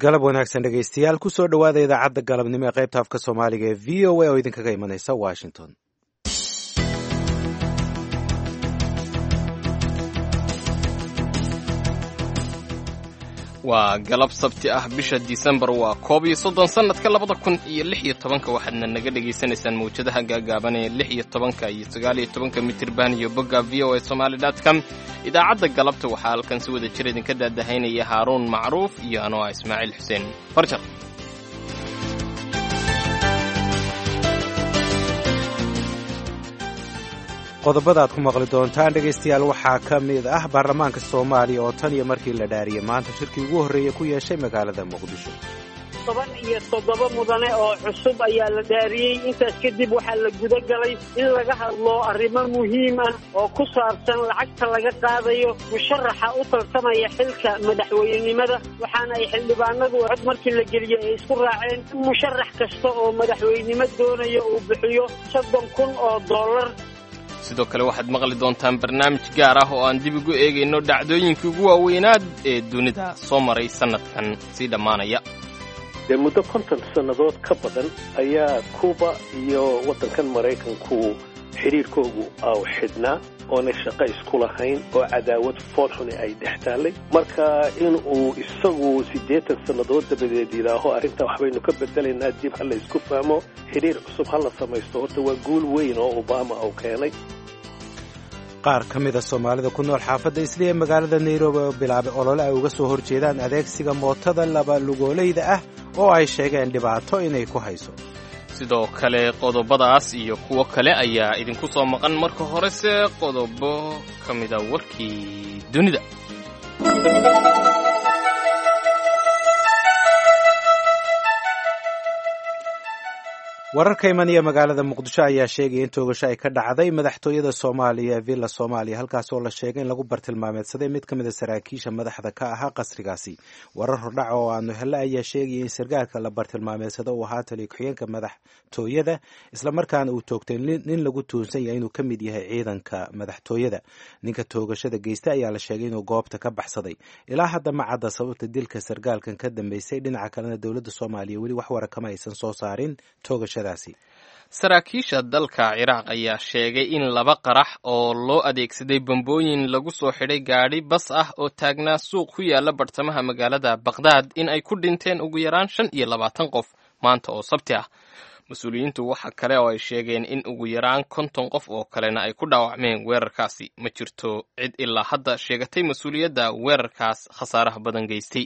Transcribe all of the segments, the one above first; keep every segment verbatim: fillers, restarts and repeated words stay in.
galab wanaagsan dhegaystayaal ku soo dhowaada idaacadda galabnimo ee qaybta afka soomaaliga ee v o a oo idinkaga imanaysa washington. waa galab sabti ah bisha disembar waa koob iyo soddon sannadka labada kun iyo lix iyo tobanka waxaadna naga dhegaysanaysaan mawjadaha gaagaaban ee lix iyo tobanka iyo sagaal iyo tobanka mitirban iyo bogga v o a somaali dot com. idaacadda galabta waxaa halkan si wada jir idinka daadahaynaya haaruun macruuf iyo anoo ah ismaaciil xuseen farjar. qodobada aad ku maqli doontaan dhegaystayaal waxaa ka mid ah baarlamaanka soomaaliya oo tan iyo markii la dhaariyey maanta shirkii ugu horreeyey ku yeeshay magaalada muqdisho. toban iyo toddoba mudane oo cusub ayaa la dhaariyey. intaas kadib waxaa la guda galay in laga hadlo arrimo muhiim ah oo ku saabsan lacagta laga qaadayo musharaxa u tartamaya xilka madaxweynenimada, waxaana ay xildhibaanadu cod markii la geliyey ay isku raaceen in musharax kasta oo madaxweynenimo doonaya uu bixiyo soddon kun oo dollar. sidoo kale waxaad maqli doontaan barnaamij gaar ah oo aan dib ugu eegayno dhacdooyinkii ugu waaweynaad ee dunida soo maray sannadkan sii dhammaanaya. dee muddo konton sannadood ka badan ayaa kuuba iyo waddankan maraykanku xidhiirkoogu aw xidhnaa oonay shaqo isku lahayn oo cadaawad foolxuni ay dhex taallay. marka in uu isagu siddeetan sannadood dabadeed yidhaaho arrintaa waxbaynu ka bedelaynaa, dib ha la isku fahmo, xidhiir cusub ha la samaysto, horta waa guul weyn oo obama uu keenay. qaar ka mida soomaalida ku nool xaafadda isli ee magaalada nairobi oo bilaabay olole ay uga soo horjeedaan adeegsiga mootada laba lugoolayda ah oo ay sheegeen dhibaato inay ku hayso. sidoo kale qodobadaas iyo kuwo kale ayaa idinku soo maqan. marka horese qodobo ka mida warkii dunida. wararka imanaya magaalada muqdisho ayaa sheegaya in toogasho ay ka dhacday madaxtooyada soomaaliya ee villa soomaaliya, halkaas oo la sheegay in lagu bartilmaameedsaday mid ka mid a saraakiisha madaxda ka ahaa qasrigaasi. warar hordhaca oo aanu helle ayaa sheegaya in sargaalka la bartilmaameedsado uu ahaa taliya ku-xigeenka madaxtooyada, islamarkaana uu toogtay nin lagu tuunsan yahay inuu ka mid yahay ciidanka madaxtooyada. ninka toogashada geystay ayaa la sheegay inuu goobta ka baxsaday. ilaa hadda ma cadda sababta dilka sargaalkan ka dambeysay. dhinaca kalena dowladda soomaaliya weli wax wara kama aysan soo saarin toogashada. saraakiisha dalka ciraaq ayaa sheegay in laba qarax oo loo adeegsaday bambooyin lagu soo xidhay gaadhi bas ah oo taagnaa suuq ku yaala bartamaha magaalada baqhdaad in ay ku dhinteen ugu yaraan shan iyo labaatan qof maanta oo sabti ah. mas-uuliyiintu waxa kale oo ay sheegeen in ugu yaraan konton qof oo kalena ay ku dhaawacmeen weerarkaasi. ma jirto cid ilaa hadda sheegatay mas-uuliyadda weerarkaas khasaaraha badan geystay.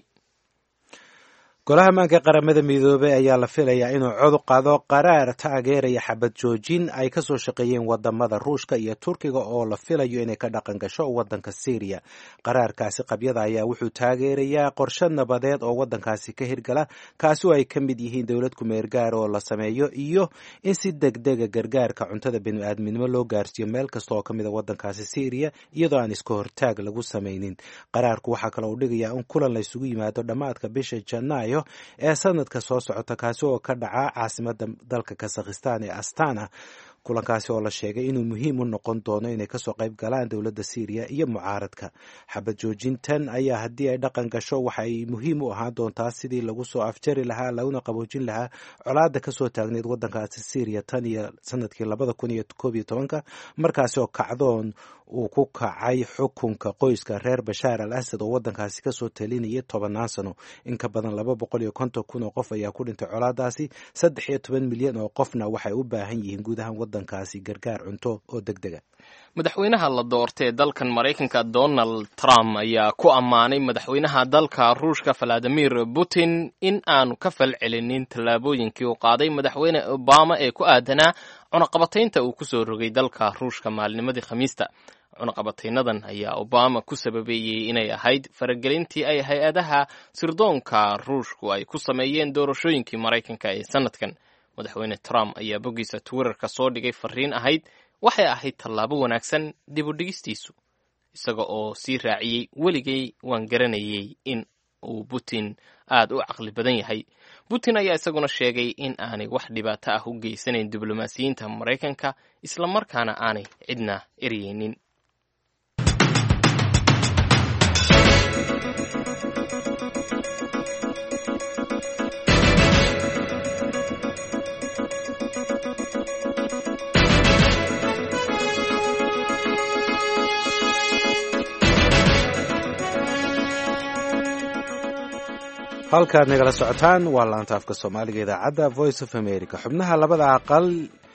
golaha ammaanka qaramada midoobey ayaa la filayaa inuu cod qaado qaraar taageeraya xabad joojin ay ka soo shaqeeyeen wadamada ruushka iyo turkiga oo la filayo inay ka dhaqan gasho waddanka syriya. qaraarkaasi qabyada ayaa wuxuu taageerayaa qorshe nabadeed oo waddankaasi ka hirgala, kaasi oo ay ka mid yihiin dowlad kumeergaar oo la sameeyo iyo in si degdega gargaarka cuntada bini'aadminimo loo gaarsiiyo meel kasta oo ka mid a waddankaasi syriya iyadoo aan iska hortaag lagu samaynin. qaraarku waxaa kale uu dhigayaa in kulan la isugu yimaado dhammaadka bisha janaayo ee sanadka soo socota, kaasi oo ka dhaca caasimada dalka kasakhistan ee astana. kulankaasi oo la sheegay inuu muhiim u noqon doono inay kasoo qayb galaan dowladda syriya iyo mucaaradka. xabad joojintan ayaa haddii ay dhaqan gasho waxay muhiim u ahaan doontaa sidii lagu soo afjari lahaa laguna qaboojin lahaa colaada kasoo taagneed waddankaasi syriya tan iyo sanadkii labada kun iyo koob iyo tobanka, markaasi oo kacdoon uu ku kacay xukunka qoyska reer bashaar al asad oo waddankaasi kasoo talinayay tobannaan sano. in ka badan laba boqol iyo konton kun oo qof ayaa ku dhintay colaadaasi. saddex iyo toban milyan oo qofna waxay u baahan yihiin guud ahaan waddankaasi gargaar cunto oo deg dega. madaxweynaha la doortay ee dalkan maraykanka donald trump ayaa ku ammaanay madaxweynaha dalka ruushka valadimir putin in aanu ka fal celinin tallaabooyinkii uu qaaday madaxweyne obama ee ku aadanaa cunaqabataynta uu kusoo rogay dalka ruushka maalinimadii khamiista. cunaqabataynadan ayaa obama ku sababeeyey inay ahayd faragelintii ay hay-adaha sirdoonka ruushku ay ku sameeyeen doorashooyinkii maraykanka ee sanadkan. madaxweyne trump ayaa boggiisa twitterka soo dhigay fariin ahayd waxay ahayd tallaabo wanaagsan dib u dhigistiisu, isaga oo sii raaciyey weligay waan garanayay in uu putin aad u caqli badan yahay. putin ayaa isaguna sheegay in aanay wax dhibaato ah u geysanayn diblomaasiyiinta maraykanka, islamarkaana aanay cidna eryeynin. halkaad nagala socotaan waa laanta afka soomaaliga idaacadda voice of america. xubnaha labada aqal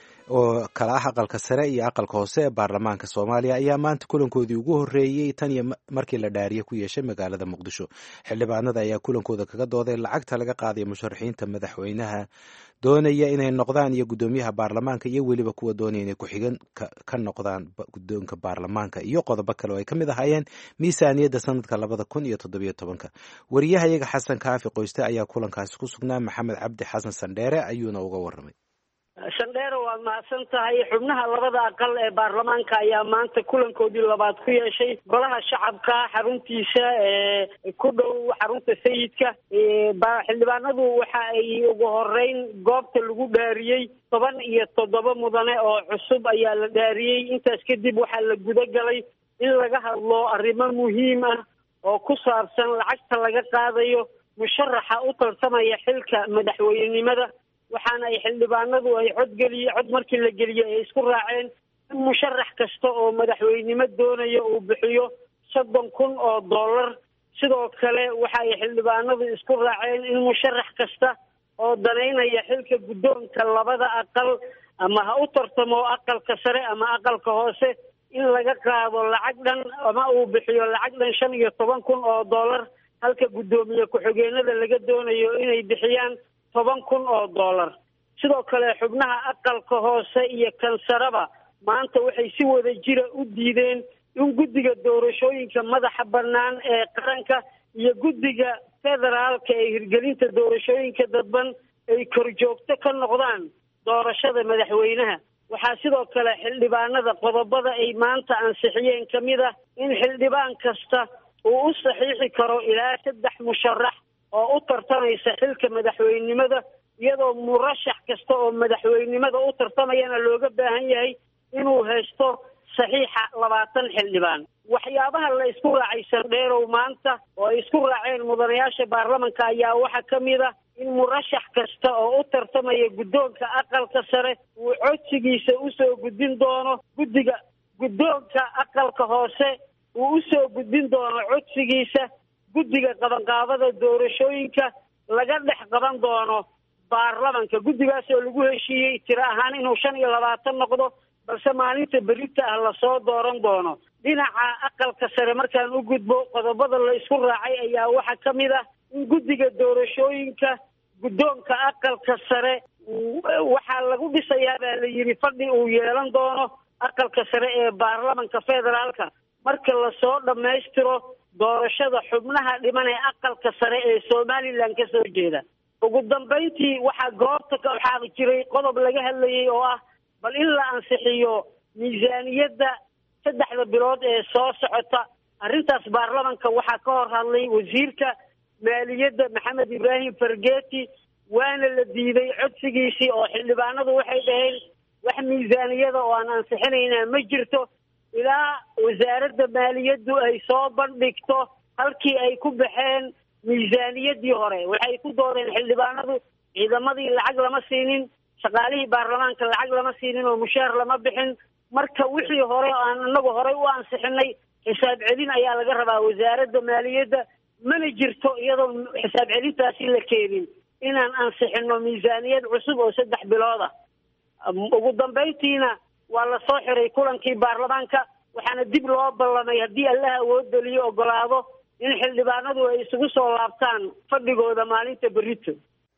oo kala ah aqalka sare iyo aqalka hoose ee baarlamaanka soomaaliya ayaa maanta kulankoodii ugu horreeyey tan iyo markii la dhaariye ku yeeshay magaalada muqdisho. xildhibaanada ayaa kulankooda kaga dooday lacagta laga qaadayo musharaxiinta madaxweynaha doonaya inay noqdaan iyo guddoomiyaha baarlamaanka iyo weliba kuwa doonaya inay ku-xigan ka noqdaan guddoonka baarlamaanka iyo qodobo kale oo ay ka mid ahaayeen miisaaniyadda sanadka labada kun iyo toddobiyo tobanka. wariyahayaga xasan kaafi qoyste ayaa kulankaasi ku sugnaa. maxamed cabdi xasan sandheere ayuuna uga warramay. sandheere waad mahadsan tahay. xubnaha labada aqal ee baarlamaanka ayaa maanta kulankoodii labaad ku yeeshay golaha shacabka xaruntiisa ee ku dhow xarunta sayidka. xildhibaanadu waxa ay ugu horeyn goobta lagu dhaariyey toban iyo toddoba mudane oo cusub ayaa la dhaariyey. intaas kadib waxaa la gudagalay in laga hadlo arrimo muhiim ah oo ku saabsan lacagta laga qaadayo musharaxa u tartamaya xilka madaxweynenimada. waxaana ay xildhibaanadu ay codgeliye cod markii la geliyey ay isku raaceen in musharax kasta oo madaxweynimo doonaya uu bixiyo soddon kun oo dollar. sidoo kale waxa ay xildhibaanadu isku raaceen in musharax kasta oo danaynaya xilka guddoonka labada aqal ama ha u tartamo aqalka sare ama aqalka hoose in laga qaado lacag dhan ama uu bixiyo lacag dhan shan iyo toban kun oo dollar, halka guddoomiye ku-xigeenada laga doonayo inay bixiyaan toban kun oo dollar. sidoo kale xubnaha aqalka hoose iyo kansaraba maanta waxay si wada jira u diideen in guddiga doorashooyinka madaxa bannaan ee qaranka iyo guddiga federaalka ee hirgelinta doorashooyinka dadban ay korjoogto ka noqdaan doorashada madaxweynaha. waxaa sidoo kale xildhibaanada qodobada ay maanta ansixiyeen ka mid ah in xildhibaan kasta uu u saxiixi karo ilaa saddex musharax oo u tartamaysa xilka madaxweynenimada, iyadoo murashax kasta oo madaxweynenimada u tartamayana looga baahan yahay inuu haysto saxiixa labaatan xildhibaan. waxyaabaha la isku raacay sandheerow maanta oo ay isku raaceen mudanayaasha baarlamanka ayaa waxaa ka mid ah in murashax kasta oo u tartamaya guddoonka aqalka sare uu codsigiisa usoo gudbin doono guddiga guddoonka aqalka hoose uu usoo gudbin doono codsigiisa guddiga qabanqaabada doorashooyinka laga dhex qaban doono baarlamanka. guddigaas oo lagu heshiiyey tiro ahaan inuu shan iyo labaatan noqdo, balse maalinta berita ah lasoo dooran doono. dhinaca aqalka sare markaan u gudbo qodobada la isku raacay ayaa waxaa ka mid ah in guddiga doorashooyinka guddoonka aqalka sare waxaa lagu dhisayaa baa la yidhi fadhi uu yeelan doono aqalka sare ee baarlamanka federaalka marka lasoo dhammaystiro doorashada xubnaha dhiman ee aqalka sare ee somalilan ka soo jeeda. ugu dambayntii waxaa goobta ka waxaa jiray qodob laga hadlayay oo ah bal in la ansixiyo miisaaniyadda saddexda bilood ee soo socota. arrintaas baarlamanka waxaa ka hor hadlay wasiirka maaliyadda maxamed ibraahim fargeeti, waana la diiday codsigiisii oo xildhibaanadu waxay dhaheen wax miisaaniyada oo aan ansixinaynaa ma jirto ilaa wasaaradda maaliyaddu ay soo bandhigto halkii ay ku baxeen miisaaniyaddii hore. waxay ku doodeen xildhibaanadu ciidamadii lacag lama siinin, shaqaalihii baarlamaanka lacag lama siinin oo mushaar lama bixin. marka wixii hore aan inagu horey u ansixinay xisaab celin ayaa laga rabaa wasaaradda maaliyadda, mana jirto iyadoo xisaab celintaasi la keenin inaan ansixino miisaaniyad cusub oo saddex bilood ah. ugu dambayntiina waa la soo xiray kulankii baarlamaanka, waxaana dib loo ballamay haddii allaha awood geliyo ogolaado in xildhibaanadu ay isugu soo laabtaan fadhigooda maalinta berito.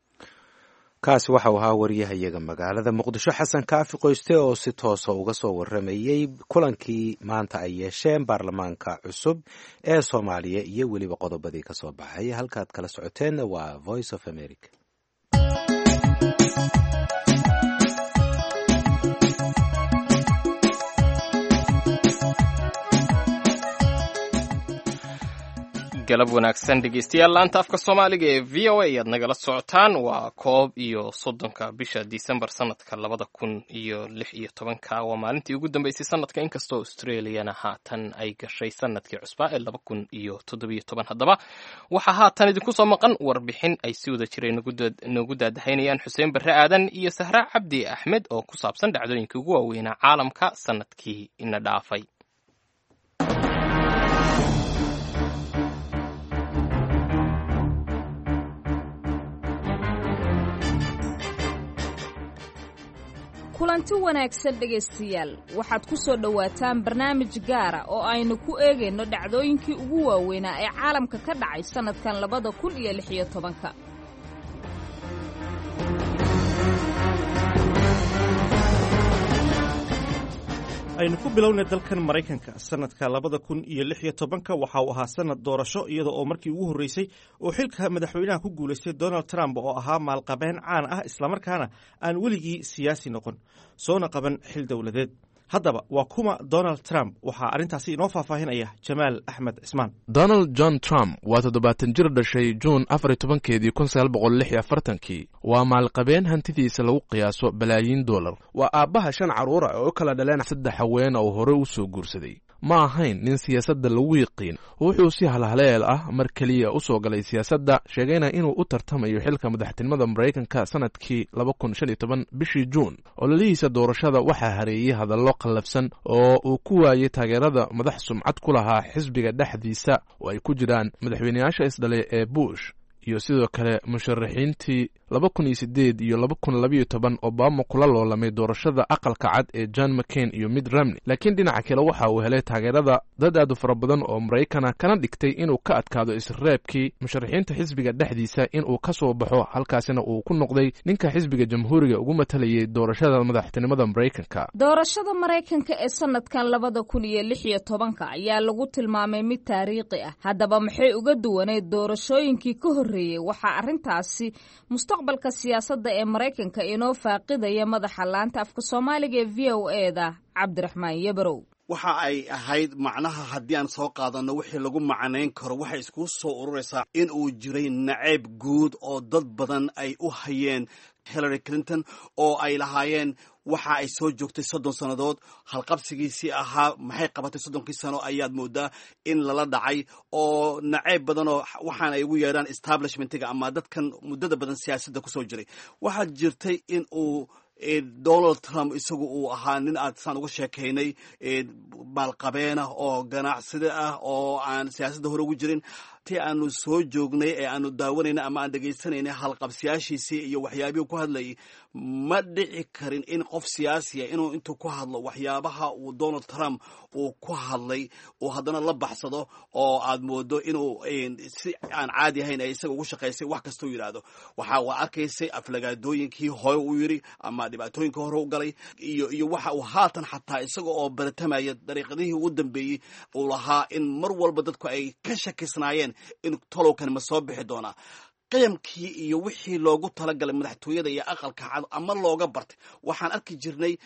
kaasi waxa uu ahaa wariyahayaga magaalada muqdisho xasan kaafi qoyste oo si toosa uga soo warramayey kulankii maanta ay yeesheen baarlamaanka cusub ee soomaaliya iyo weliba qodobadii ka soo baxay. halkaad kala socoteen waa voice of america. galab wanaagsan dhegeystayaal, laanta afka soomaaliga ee v o a ayaad nagala socotaan. waa koob iyo soddonka bisha disembar sanadka labada kun iyo lix iyo tobanka. waa maalintii ugu dambeysay sanadka, inkastoo australiana haatan ay gashay sanadkii cusbaa ee laba kun iyo toddobiyo toban. haddaba waxaa haatan idinku soo maqan warbixin ay si wada jiray noogu daadahaynayaan xuseen barre aadan iyo sahra cabdi axmed oo ku saabsan dhacdooyinkii ugu waaweynaa caalamka sanadkii ina dhaafay. kulanti wanaagsan dhegaystayaal waxaad ku soo dhowaataan barnaamij gaara oo aynu ku eegayno dhacdooyinkii ugu waaweynaa ee caalamka ka dhacay sannadkan labada kun iyo lix iyo tobanka aynu ku bilownay dalkan Maraykanka sanadka labada kun iyo lix iyo tobanka waxa uu ahaa sanad doorasho iyada oo markii ugu horeysay oo xilka madaxweynaha ku guuleystay Donald Trump oo ahaa maalqabeen caan ah isla markaana aan weligii siyaasi noqon soona qaban xil dawladeed haddaba waa kuma Donald Trump waxaa arrintaasi inoo faahfaahinaya Jamaal Axmed Cismaan. Donald John Trump waa toddobaatan jir dhashay June afar iyo tobankeedii kun sagaal boqol lix iyo afartankii waa maalqabeen hantidiisa lagu qiyaaso balaayiin dollar. Waa aabbaha shan carruur ah oo kala dhaleen saddex haween oo hore u soo guursaday. ma ahayn nin siyaasadda lagu yiqiin wuxuu si halhaleel ah mar kaliya u soo galay siyaasadda sheegayna inuu u tartamayo xilka madaxtinimada Maraykanka sanadkii laba kun shan iyo toban bishii June ololihiisa doorashada waxaa hareeyay hadallo qallafsan oo uu ku waayay taageerada madax sumcad ku lahaa xisbiga dhexdiisa oo ay ku jiraan madaxweynayaasha isdhalay ee Bush iyo sidoo kale musharaxiintii laba kun iyo siddeed iyo laba kun laba iyo toban Obama kula loolamay doorashada aqalka cad ee John McCain iyo Mitt Romney laakiin dhinaca kale waxa uu helay taageerada dad aad u fara badan oo Maraykan kana dhigtay inuu ka adkaado isreebkii musharaxiinta xisbiga dhexdiisa inuu ka soo baxo halkaasina uu ku noqday ninka xisbiga jamhuuriga ugu matalayay doorashada madaxtinimada Maraykanka. Doorashada Maraykanka ee sanadkan labada kun iyo lix iyo tobanka ayaa lagu tilmaamay mid taariikhi ah. Haddaba maxay uga duwaneed doorashooyinkii ka horreeyay waxa arrintaasi mustaqbalka siyaasadda ee Maraykanka inoo faaqidaya madaxa laanta afka Soomaaliga ee V O A da Cabdiraxmaan Yabarow. waxa ay ahayd macnaha haddii aan soo qaadano wixii lagu macnayn karo waxay isku soo ururaysaa in uu jiray nacayb guud oo dad badan ay u hayeen Hillary Clinton oo ay lahaayeen waxa ay soo joogtay soddon sannadood halqabsigiisii ahaa maxay qabatay soddonkii sano ayaad moodaa in lala dhacay oo nacayb badan oo waxaan ay ugu yeedhaan establishmentiga ama dadkan muddada badan siyaasadda ku soo jiray waxaa jirtay in uu Donald Trump isagu uu ahaa nin aad saan uga sheekaynay maalqabeen ah oo ganacsade ah oo aan siyaasadda hore ugu jirin tii aanu soo joognay ee aanu daawanayna ama aan dhegaysanaynay halqabsiyaashiisii iyo waxyaabihii ku hadlayay ma dhici karin in qof siyaasiya inuu intuu ku hadlo waxyaabaha uu Donald Trump uu ku hadlay uu haddana la baxsado oo aad moodo inuu si aan caadi ahayn ay isaga ugu shaqaysay wax kasta uu yidhaahdo waxa uu arkaysay aflagaadooyinkii hore uu yidhi ama dhibaatooyinkii hore u galay iyo iyo waxa uu haatan xataa isaga oo baratamaya dariiqadihii ugu dambeeyey uu lahaa in mar walba dadku ay ka shakisnaayeen in tolowkan ma soo bixi doonaa qiyamkii iyo wixii loogu talagalay madaxtooyada iyo aqalka cad ama looga bartay waxaan arki jirnay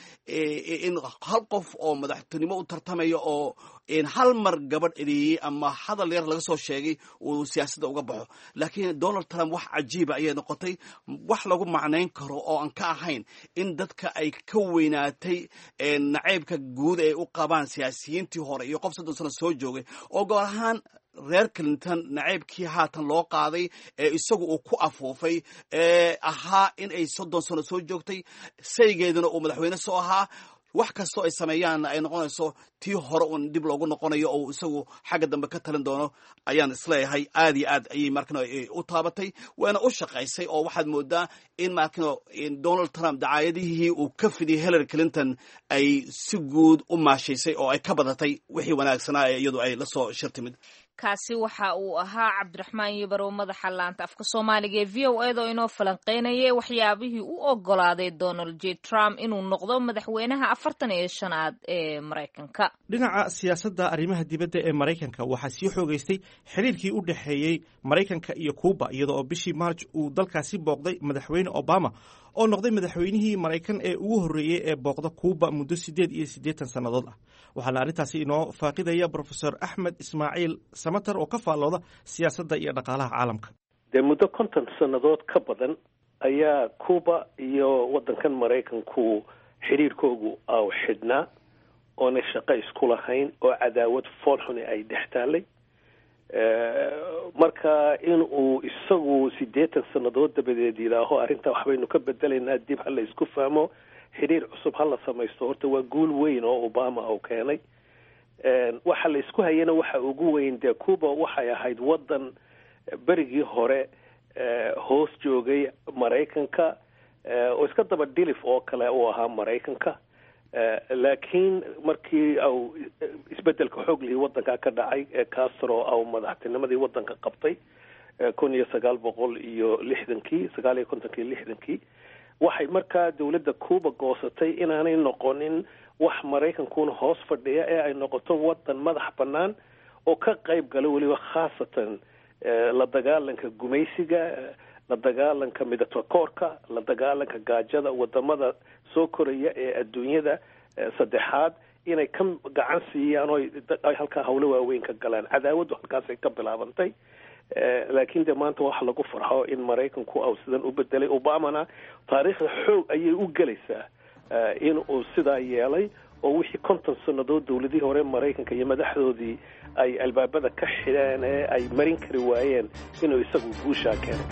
in hal qof oo madaxtinimo u tartamaya oo hal mar gabadh edeeyey ama hadal yar laga soo sheegay uu siyaasadda uga baxo laakiin Donald Trump wax cajiiba ayay noqotay wax lagu macnayn karo oo aan ka ahayn in dadka ay ka weynaatay nacaybka guud ee u qabaan siyaasiyiintii hore iyo qof soddon sano soo joogay oo goor ahaan reer Clinton nacaybkii haatan loo qaaday ee isagu uu ku afuufay ee ahaa in ay soddon sano soo joogtay saygeeduna uu madaxweyne soo ahaa wax kastoo ay sameeyaan ay noqonayso tii hore uun dib loogu noqonayo oo isagu xagga dambe ka talin doono ayaan isleeyahay aad iyo aad ayay markana u taabatay waana u shaqaysay oo waxaad moodaa in markana Donald Trump dacaayadihii uu ka fidiyay Hillary Clinton ay si guud u maashaysay oo ay ka badatay wixii wanaagsanaa ee iyadu ay la soo shirtimid kaasi waxa uu ahaa Cabdiraxmaan Yabarow madaxa laanta afka Soomaaliga ee V O A da inoo falanqeynayay waxyaabihii uu ogolaaday Donald J Trump inuu noqdo madaxweynaha afartan iyo shanaad ee Maraykanka. dhinaca siyaasadda arrimaha dibadda ee Maraykanka waxaa sii xoogaystay xiriirkii u dhaxeeyay Maraykanka iyo Cuba iyada oo bishii March uu dalkaasi booqday madaxweyne Obama oo noqday madaxweynihii Maraykan ee ugu horreeyay ee booqda Cuba muddo siddeed iyo siddeetan sannadood ah waxaana arrintaasi inoo faaqidaya Professor Axmed Ismaaciil Samatar oo ka faallooda siyaasadda iyo dhaqaalaha caalamka. dee muddo konton sannadood ka badan ayaa Cuba iyo waddankan Maraykanku xiriirkoogu aw xidhnaa oona shaqo isku lahayn oo cadaawad foolxuni ay dhex taallay marka in uu isagu siddeetan sannadood dabadeed yidhaaho arrintaa waxbaynu ka bedelaynaa dib ha la isku fahmo xiriir cusub ha la samaysto horta waa guul weyn oo Obama uu keenay waxa la isku hayana waxa ugu weyn dee Cuba waxay ahayd waddan berigii hore hoos joogay Maraykanka oo iska daba dhilif oo kale uu ahaa maraykanka laakiin markii au isbedelka xoog lihii waddankaa ka dhacay ee castro au madaxtinimadii waddanka qabtay kun iyo sagaal boqol iyo lixdankii sagaal iyo kontonkii lixdankii waxay markaa dawladda cuba goosatay inaanay noqonin wax maraykankuna hoos fadhiya ee ay noqoto waddan madax bannaan oo ka qayb gala weliba khaasatan la dagaalanka gumaysiga, la dagaalanka midatakoorka, la dagaalanka gaajada wadamada soo koraya ee adduunyada saddexaad inay ka gacan siiyaan oo ay halkaa hawlo waaweyn ka galaan. cadaawadu halkaasay ka bilaabantay laakiin de maanta waxa lagu farxo in maraykanku au sidan u bedelay. obamana taariikhda xoog ayay u gelaysaa in uu sidaa yeelay oo wixii konton sannadood dawladihii hore maraykanka iyo madaxdoodii ay albaabada ka xidheen ee ay marin kari waayeen inuu isagu guushaa keenay.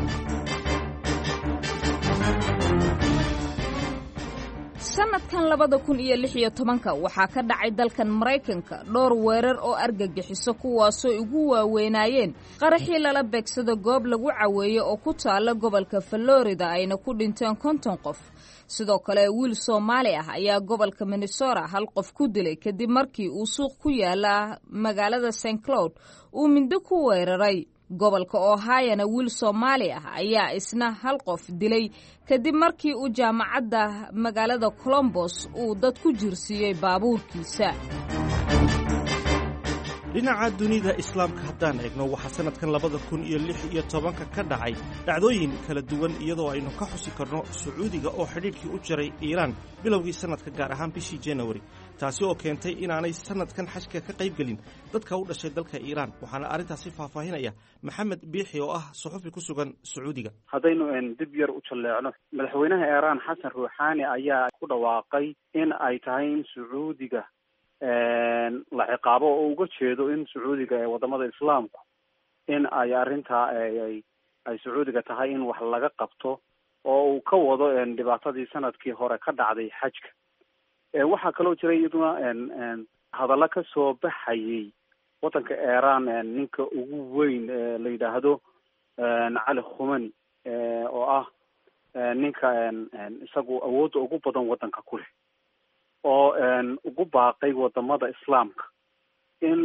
sanadkan labada kun iyo lix iyo tobanka waxaa ka dhacay dalkan maraykanka dhowr weerar oo argagixiso kuwaasoo ugu waaweynaayeen qaraxii lala beegsado goob lagu caweeyo oo ku taala gobolka Florida ayna ku dhinteen konton qof. sidoo kale wiil Soomaali ah ayaa gobolka Minnesota hal qof ku dilay kadib markii uu suuq ku yaala magaalada Saint Cloud uu mindi ku weeraray. gobolka Ohio wiil Soomaali ah ayaa isna hal qof dilay kadib markii uu jaamacadda magaalada Columbus uu dad ku jirsiiyay baabuurkiisa. dhinaca dunida islaamka haddaan eegno waxaa sanadkan labada kun iyo lix iyo tobanka ka dhacay dhacdooyin kala duwan iyadoo aynu ka xusi karno Sacuudiga oo xidhiidhkii u jaray Iiraan bilowgii sanadka gaar ahaan bishii January taasi oo keentay inaanay sanadkan xajka ka qayb gelin dadka u dhashay dalka Iiraan. waxaana arrintaasi faahfaahinaya Maxamed Biixi oo ah suxufi ku sugan Sacuudiga. haddaynu dib yar u jaleecno madaxweynaha Iiraan Xasan Ruuxaani ayaa ku dhawaaqay in ay tahay in Sacuudiga la ciqaabo oo uga jeedo in Sacuudiga ee wadamada islaamku in ay arrintaa ay ay Sacuudiga tahay in wax laga qabto oo uu ka wado dhibaatadii sanadkii hore ka dhacday xajka. waxaa kaloo jiray iyaduna hadallo ka soo baxayay wadanka Iiraan ninka ugu weyn la yidhaahdo Cali Khumani oo ah ninka isagu awoodda ugu badan wadanka ku leh oo ugu baaqay wadamada islaamka in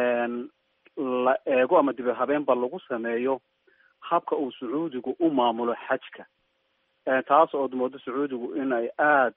la eego ama dib habeenba lagu sameeyo habka uu Sacuudigu u maamulo xajka. taas oo moodo Sacuudigu in ay aad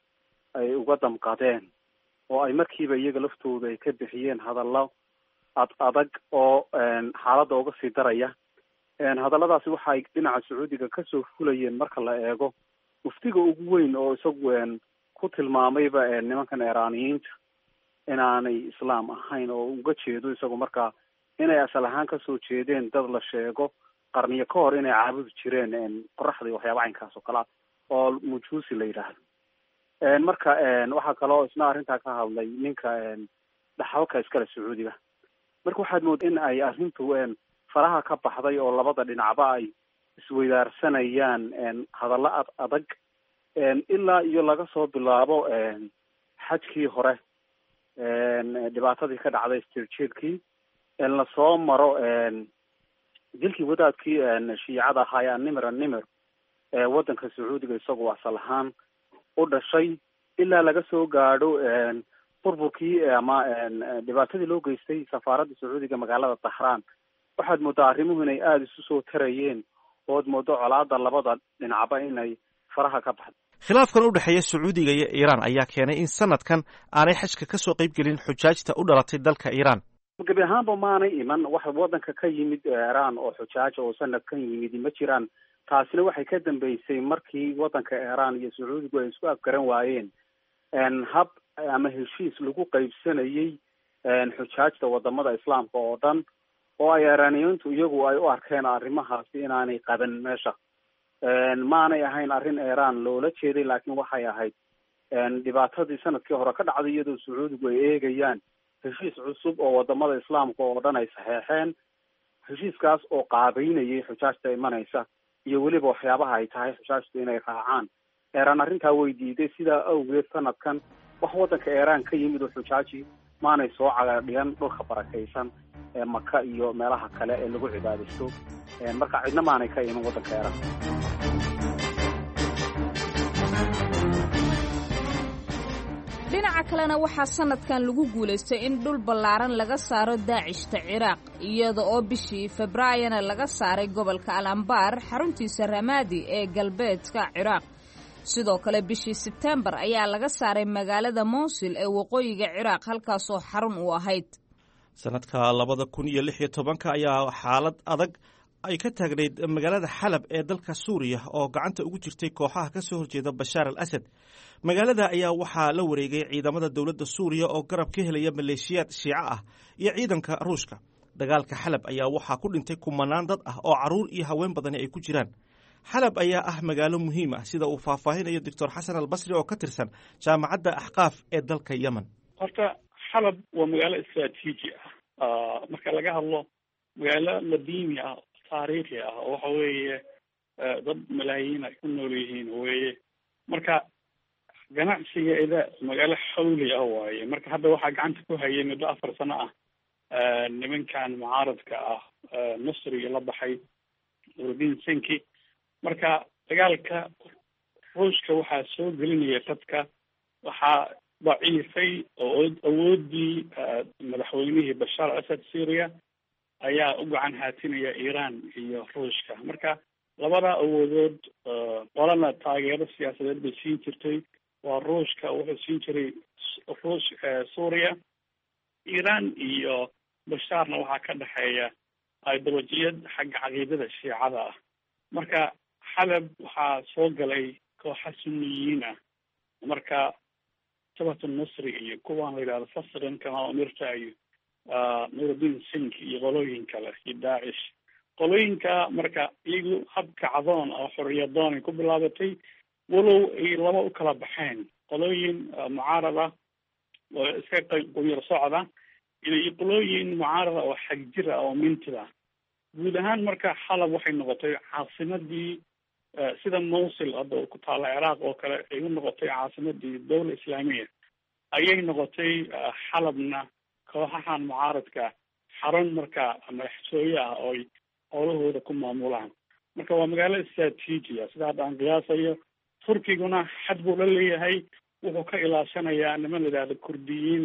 ay uga damqadeen oo ay markiiba iyaga laftooda ay ka bixiyeen hadallo ad adag oo xaaladda uga sii daraya. hadalladaasi waxay dhinaca Sacuudiga ka soo fulayeen marka la eego muftiga ugu weyn oo isagu ku tilmaamayba nimankan Iiraaniyiinta inaanay islaam ahayn oo uga jeedo isagu markaa inay asal ahaan ka soo jeedeen dad la sheego qarniyo ka hor inay caabudi jireen qoraxda iyo waxyaaba caynkaas oo kale oo mujuusi la yidhaahdo. marka waxaa kaloo isna arrintaa ka hadlay ninka dhaxalka iskale Sacuudiga. marka waxaad moodaa in ay arrintu faraha ka baxday oo labada dhinacba ay isweydaarsanayaan hadallo ad adag ilaa iyo laga soo bilaabo xajkii hore dhibaatadii ka dhacday stirjeedkii lasoo maro dilkii wadaadkii shiicada ahaa Nimr Nimr ee wadanka Sacuudiga isagoo asal ahaan u dhashay ilaa laga soo gaadho burburkii ama dhibaatadii loo geystay safaaradda Sacuudiga magaalada Tahraan. waxaad moodaa arrimuhu inay aada isu soo tarayeen ood moodo colaada labada dhinacba inay faraha ka baxdo. khilaafkan u dhexeeya Sacuudiga iyo Iiraan ayaa keenay in sanadkan aanay xajka ka soo qayb gelin xujaajta u dhalatay dalka Iiraan. gabi ahaanba maanay iman wax wadanka ka yimid Iiraan oo xujaaja oo sanadkan yimid ma jiraan. taasina waxay ka dambeysay markii wadanka Iiraan iyo Sacuudigu ay isku afgaran waayeen hab ama heshiis lagu qaybsanayay xujaajta wadamada islaamka oo dhan oo ay Iiraaniyiintu iyagu ay u arkeen arrimahaasi inaanay qaban meesha. maanay ahayn arrin Iiraan loola jeeday laakiin waxay ahayd dhibaatadii sanadkii hore ka dhacday iyadoo Sacuudigu ay eegayaan heshiis cusub oo wadamada islaamka oo dhan ay saxeexeen. heshiiskaas oo qaabeynayay xujaajta imanaysa iyo weliba waxyaabaha ay tahay xujaajtu inay raacaan. Iiraan arrintaa way diiday sidaa awgeed sanadkan wax wadanka Iiraan ka yimid oo xujaaji maanay soo cagadhigan dhulka barakaysan ee Maka iyo meelaha kale ee lagu cibaadaysto. marka cidna maanay ka iman wadanka Iiraan. dhinaca kalena waxaa sanadkan lagu guulaystay in dhul ballaaran laga saaro daacishta ciraaq iyada oo bishii februaarina laga saaray gobolka al ambaar xaruntiisa ramaadi ee galbeedka ciraaq sidoo kale bishii sebtembar ayaa laga saaray magaalada mowsil ee waqooyiga ciraaq halkaasoo xarun u ahayd sanadka labada kun iyo lix iyo tobanka ayaa xaalad adag ay ka taagnayd magaalada xalab ee dalka suuriya oo gacanta ugu jirtay kooxaha ka soo horjeeda bashaar al asad magaalada ayaa waxaa la wareegay ciidamada dowladda suuriya oo garab ka helaya maleeshiyaad shiico ah iyo ciidanka ruushka dagaalka xalab ayaa waxaa ku dhintay kumanaan dad ah oo carruur iyo haween badani ay ku jiraan xalab ayaa ah magaalo muhiim ah sida uu faahfaahinayo doctor xasan albasri oo ka tirsan jaamacadda axqaaf ee dalka yemen horta xalab waa magaalo istraatiiji ah marka laga hadlo magaalo ladiimi ah taariikhi ah oo waxa weeye dad malaayiin ay ku nool yihiin weeye marka ganacsigeeda magaalo xawli ah waaye marka hadda waxaa gacanta ku hayay muddo afar sano ah nimankan mucaaradka ah masriga la baxay nuruddin senki marka dagaalka ruushka waxaa soo gelinaya dadka waxaa daciifay oo awoodii madaxweynihii bashaar asad syria ayaa u gacan haatinaya iiraan iyo ruushka marka labada awoodood qolana taageero siyaasadeed bay siin jirtay waa ruushka wuxuu siin jiray ruush suuriya iiraan iyo bashaarna waxaa ka dhexeeya ideolojiyad xagga caqiidada shiicada ah marka xalab waxaa soo galay kooxa suniyiin ah marka shabat nasri iyo kuwaan la yidhahdo fasrin kama umirta iyo nuruddin sink iyo qolooyin kale iyo daacish qolooyinka marka iyagu hab kacdoon oo xoriyadoon ay ku bilaabatay walow ay laba u kala baxeen qolooyin mucaarada oo iska quyar socda iyo qolooyin mucaarada oo xagjir ah oo mintida guud ahaan marka xalab waxay noqotay caasimadii sida mowsil hadda ku taala ciraaq oo kale ay u noqotay caasimadii dawla islaamiya ayay noqotay xalabna kooxahan mucaaradka xarun marka madaxtooye ah oo ay howlahooda ku maamulaan marka waa magaalo istraatiiji ah sida hadda aan qiyaasayo turkiguna xad buu la leeyahay wuxuu ka ilaashanayaa niman la yidhahdo kurdiyiin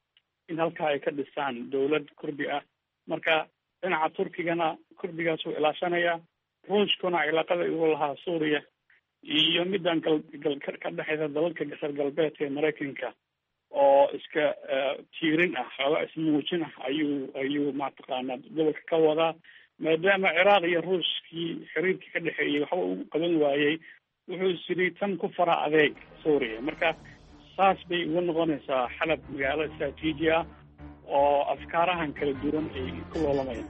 in halkaa ay ka dhisaan dawlad kurdi ah marka dhinaca turkigana kurdigaas uu ilaashanayaa ruushkuna cilaaqada ugu lahaa suuriya iyo midaan gal gal ka dhexeysa dalalka gasar galbeedka ee maraykanka oo iska tiirin ah xooga ismuujin ah ayuu ayuu mataqaanaa gobolka ka wadaa maadaama ciraaq iyo ruushkii xiriirkii ka dhexeeyey waxba u qaban waayey wuxuu isiri tan ku fara adeeg suuriya marka saas bay uga noqonaysaa xalab magaalo istraatiiji ah oo afkaarahan kala duwan ay ku loolamayaan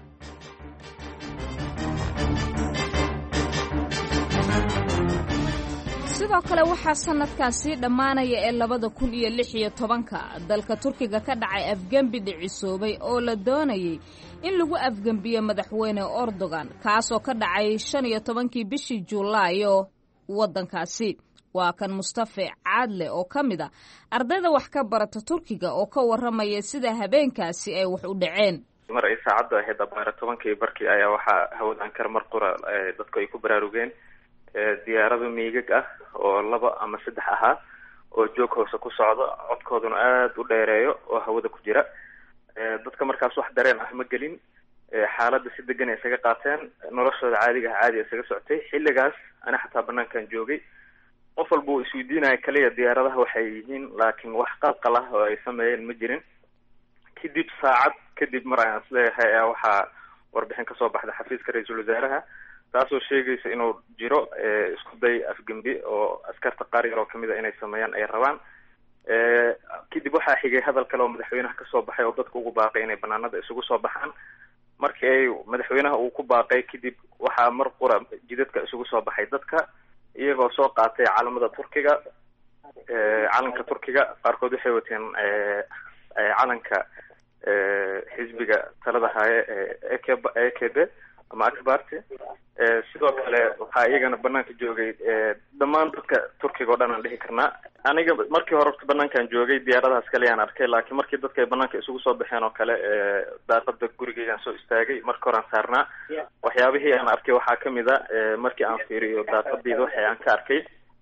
sidoo kale waxaa sanadkan sii dhammaanaya ee labada kun iyo lix iyo tobanka dalka turkiga ka dhacay afgembi dhicisoobay oo la doonayay in lagu afgembiyo madaxweyne erdogan kaasoo ka dhacay shan iyo tobankii bishii juulaayo waddankaasi waa kan mustafe caadle oo ka mid a ardayda wax ka barata turkiga oo ka warramaya sida habeenkaasi ay wax u dhaceen mar ay saacaddu ahayd abaara tobankii barkii ayaa waxaa hawada ankara mar qura dadku ay ku baraarugeen diyaarado miigag ah oo laba ama saddex ahaa oo joog hoose ku socdo codkooduna aada u dheereeyo oo hawada ku jira dadka markaas wax dareen ah ma gelin xaaladda si degan ay isaga qaateen noloshooda caadiga ah caadi isaga socotay xilligaas ana xataa banaankan joogay qof walba uu isweydiinaya kaliya diyaaradaha waxay yihiin laakiin wax qalqal ah oo ay sameeyeen ma jirin kadib saacad kadib mar ayaan isleeyahay ayaa waxaa warbixin kasoo baxda xafiiska ra-iisul wasaaraha taasoo sheegaysa inuu jiro isku day afgembi oo askarta qaar yar oo kamid a inay sameeyaan ay rabaan kadib waxaa xigay hadal kale oo madaxweynaha kasoo baxay oo dadka ugu baaqay inay banaanada isugu soo baxaan markii ay madaxweynaha uu ku baaqay kadib waxaa mar qura jidadka isugu soo baxay dadka iyagoo soo qaatay calamada turkiga calanka turkiga qaarkood waxay wateen calanka xisbiga talada haaye e k b ama akbarti sidoo kale waxaa iyagana banaanka joogay dhammaan dadka turkiga oo dhan aan dhihi karnaa aniga markii hore orta banaankaan joogay diyaaradahaas kale yaan arkay laakiin markii dadka ay banaanka isugu soo baxeen oo kale daaqada gurigeygaan soo istaagay markii hore aan saarnaa waxyaabihii aan arkay waxaa kamid a markii aan fiiriyo daaqadeyda waxa aan ka arkay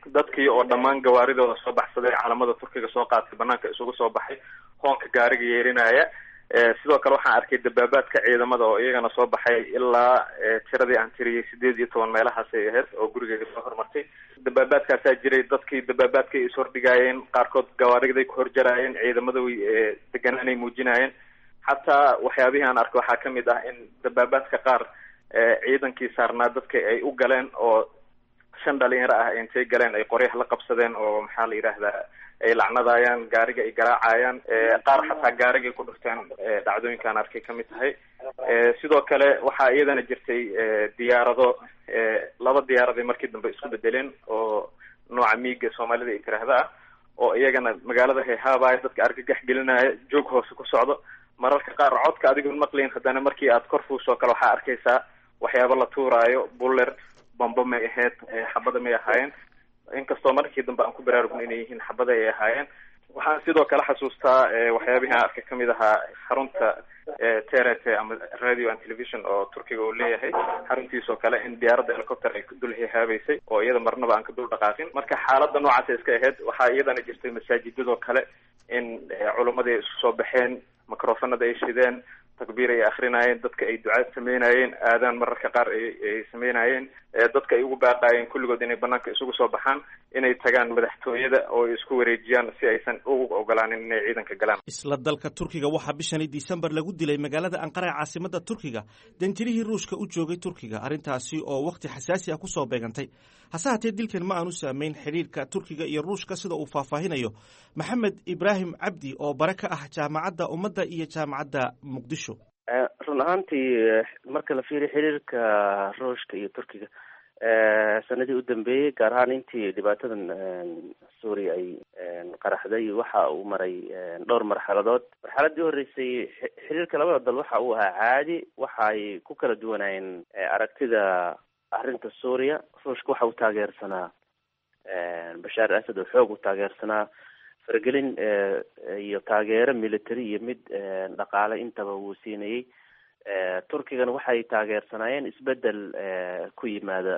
dadkii oo dhammaan gawaaridooda soo baxsaday calamada turkiga soo qaatay banaanka isugu soo baxay hoonka gaariga yeerinaya. sidoo kale waxaan arkay dabaabaadka ciidamada oo iyagana soo baxay ilaa tiradii aan tiriyey sideed iyo toban meelahaasay ahayd oo gurigeyga soo hormartay. dabaabaadkaasaa jiray, dadkii dabaabaadka ay ishordhigaayeen, qaarkood gawaariday ku horjaraayeen, ciidamada way deganaanay muujinaayeen. xataa waxyaabihii aan arkay waxaa kamid ah in dabaabaadka qaar ciidankii saarnaa dadka ay u galeen oo shan dhalinyaro ah intay galeen ay qoryaha la qabsadeen oo maxaa la yidhaahdaa ay lacnadaayaan, gaariga ay garaacayaan, qaar xataa gaarigay ku dhufteen. dhacdooyinkaan arkay kamid tahay. sidoo kale waxaa iyadana jirtay diyaarado, laba diyaaraday markii dambe isku bedeleen oo nooca miiga soomaalida ay tiraahda ah, oo iyagana magaalada hayhaabaya, dadka argagax gelinaya, joog hoose ku socdo. mararka qaar codka adigoon maqlayn, haddana markii aad kor fuusoo kale waxaa arkaysaa waxyaabo la tuuraayo, buller, bambo may ahayd, xabada may ahaayeen. inkastoo markii dambe aan ku baraarugno inay yihiin xabada ay ahaayeen. waxaan sidoo kale xasuustaa waxyaabihii aan arkay kamid ahaa xarunta T R T ama radio and television oo turkiga uu leeyahay, xaruntiisoo kale in diyaaradda helicopter ay dul hihaabeysay oo iyada marnaba aan ka dul dhaqaaqin. marka xaaladda noocaas iska ahayd. waxaa iyadana jirtay masaajidadoo kale in culumadii isku soo baxeen, microfonada ay shideen, takbiir ay akrinayeen, dadka ay ducaad sameynayeen, aadaan mararka qaar ay sameynayeen, dadka ay ugu baaqaayeen kulligood inay banaanka isugu soo baxaan, inay tagaan madaxtooyada oo ay isku wareejiyaan si aysan ugu ogolaanin inay ciidanka galaan. isla dalka turkiga waxaa bishani December lagu dilay magaalada Ankara ee caasimada Turkiga danjirihii Ruushka u joogay Turkiga, arrintaasi oo waqti xasaasi ah ku soo beegantay. hase haatee dilkan ma aanu saameyn xiriirka Turkiga iyo Ruushka sida uu faahfaahinayo Maxamed Ibrahim Cabdi oo bare ka ah jaamacadda ummadda iyo jaamacadda Muqdisho. run ahaantii marka la fiiriyo xiriirka Ruushka iyo Turkiga sanadii u dambeeyey, gaar ahaan intii dhibaatadan suuriya ay qaraxday, waxa uu maray dhowr marxaladood. marxaladii horeysay xiriirka labada dal waxa uu ahaa caadi, waxa ay ku kala duwanaayeen aragtida arrinta suuriya. ruushka waxa uu taageersanaa bashaar asad oo xoog u taageersanaa, faragelin iyo taageero military iyo mid dhaqaale intaba wuu siinayey. turkigana waxay taageersanaayeen isbedel ku yimaada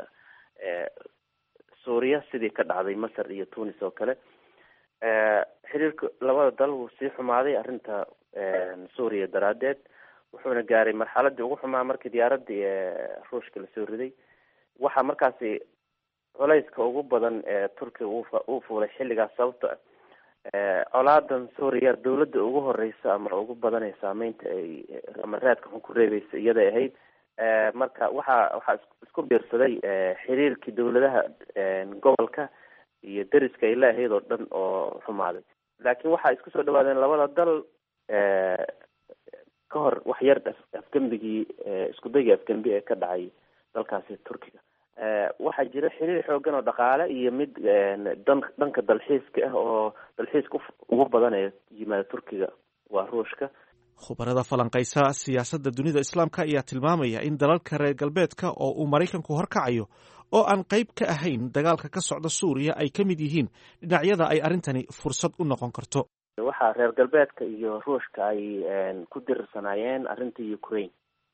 suuriya sidii ka dhacday masar iyo tunis oo kale. xiriirka labada dal wuu sii xumaaday arrinta suuriya daraadeed, wuxuuna gaaray marxaladii ugu xumaa markii diyaaradii ruushka lasoo riday. waxaa markaasi culayska ugu badan ee turkiga uu fuulay xilligaas, sababta colaadan suuriya dawladda ugu horeysa ama ugu badan ee saameynta ay ama raadka xun ku reebeysa iyaday ahayd. marka waxaa waxaa isku biirsaday xiriirkii dawladaha gobolka iyo deriska ay leeahayd oo dhan oo xumaaday. laakiin waxaa isku soo dhawaadeen labada dal ka hor wax yar afgembigii iskudayga afgembi ee ka dhacay dalkaasi turkiga. waxaa jira xiriir xoogan oo dhaqaale iyo mid dan dhanka dalxiiska ah oo dalxiiska ugu badan ee yimaada turkiga waa ruushka. khubarada falanqaysa siyaasadda dunida islaamka ayaa tilmaamaya in dalalka reer galbeedka oo uu maraykanku horkacayo oo aan qayb ka ahayn dagaalka ka socda suuriya ay ka mid yihiin dhinacyada ay arrintani fursad u noqon karto. waxaa reer galbeedka iyo ruushka ay ku dirirsanaayeen arrinta Ukraine.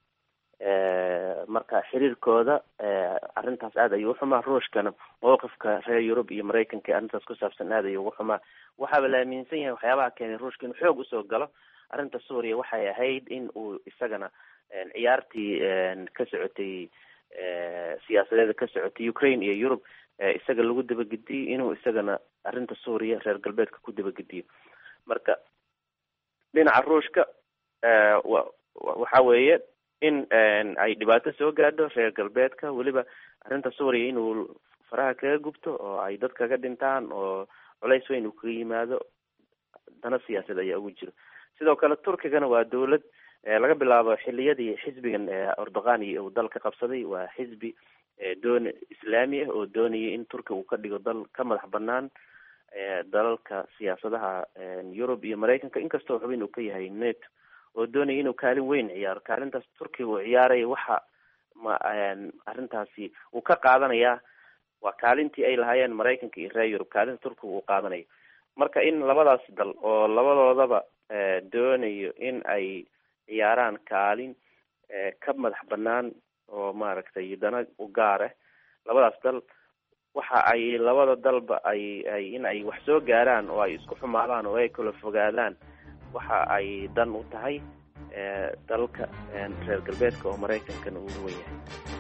marka xiriirkooda arrintaas aad ayuu uxumaa. ruushkana mowqifka reer Yurub iyo Maraykanka ee arrintaas ku saabsan aad ayuu ugu xumaa. waxaaba la aaminsan yahay waxyaabaha keenay ruushka inuu xoog usoo galo arrinta suuriya waxay ahayd in uu isagana ciyaartii ka socotay siyaasadeeda ka socotay Ukraine iyo Yurub isaga lagu dabagediyo inuu isagana arrinta suuriya reer galbeedka ku dabagediyo. marka dhinaca ruushka waxa weeye in ay dhibaato soo gaadho reer galbeedka, weliba arrinta suuriya inuu faraha kaga gubto oo ay dad kaga dhintaan oo culays weyn uu kaga yimaado, dana siyaasad ayaa ugu jiro. sidoo kale turkigana waa dawlad laga bilaabo xiliyadii xisbigan Erdogan uu dalka qabsaday, waa xisbi doon islaami ah oo doonayay in turkiga uu ka dhigo dal ka madax banaan dalalka siyaasadaha Yurub iyo Maraykanka, inkastoo xubin uu ka yahay NATO oo doonayay inuu kaalin weyn ciyaaro. kaalintaas turkiga uu ciyaaray waxa ma arrintaasi uu ka qaadanayaa waa kaalintii ay lahaayeen Maraykanka iyo reer Yurub, kaalinta turkiga uu qaadanayo. marka in labadaas dal oo labadoodaba doonayo in ay ciyaaraan kaalin ka madax banaan oo maaragtay dana u gaar ah, labadaas dal waxa ay labada dalba ay ay in ay wax soo gaaraan oo ay isku xumaadaan oo ay kala fogaadaan waxa ay dan u tahay dalka reer galbeedka oo Maraykankana uu weyn yahay.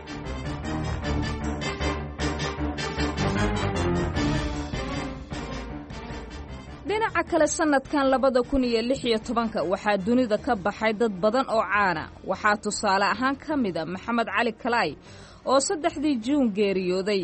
dhinaca kale sanadkan labada kun iyo lix iyo tobanka waxaa dunida ka baxay dad badan oo caana. waxaa tusaale ahaan ka mid a Maxamed Cali Kalay oo saddexdii Juun geeriyooday.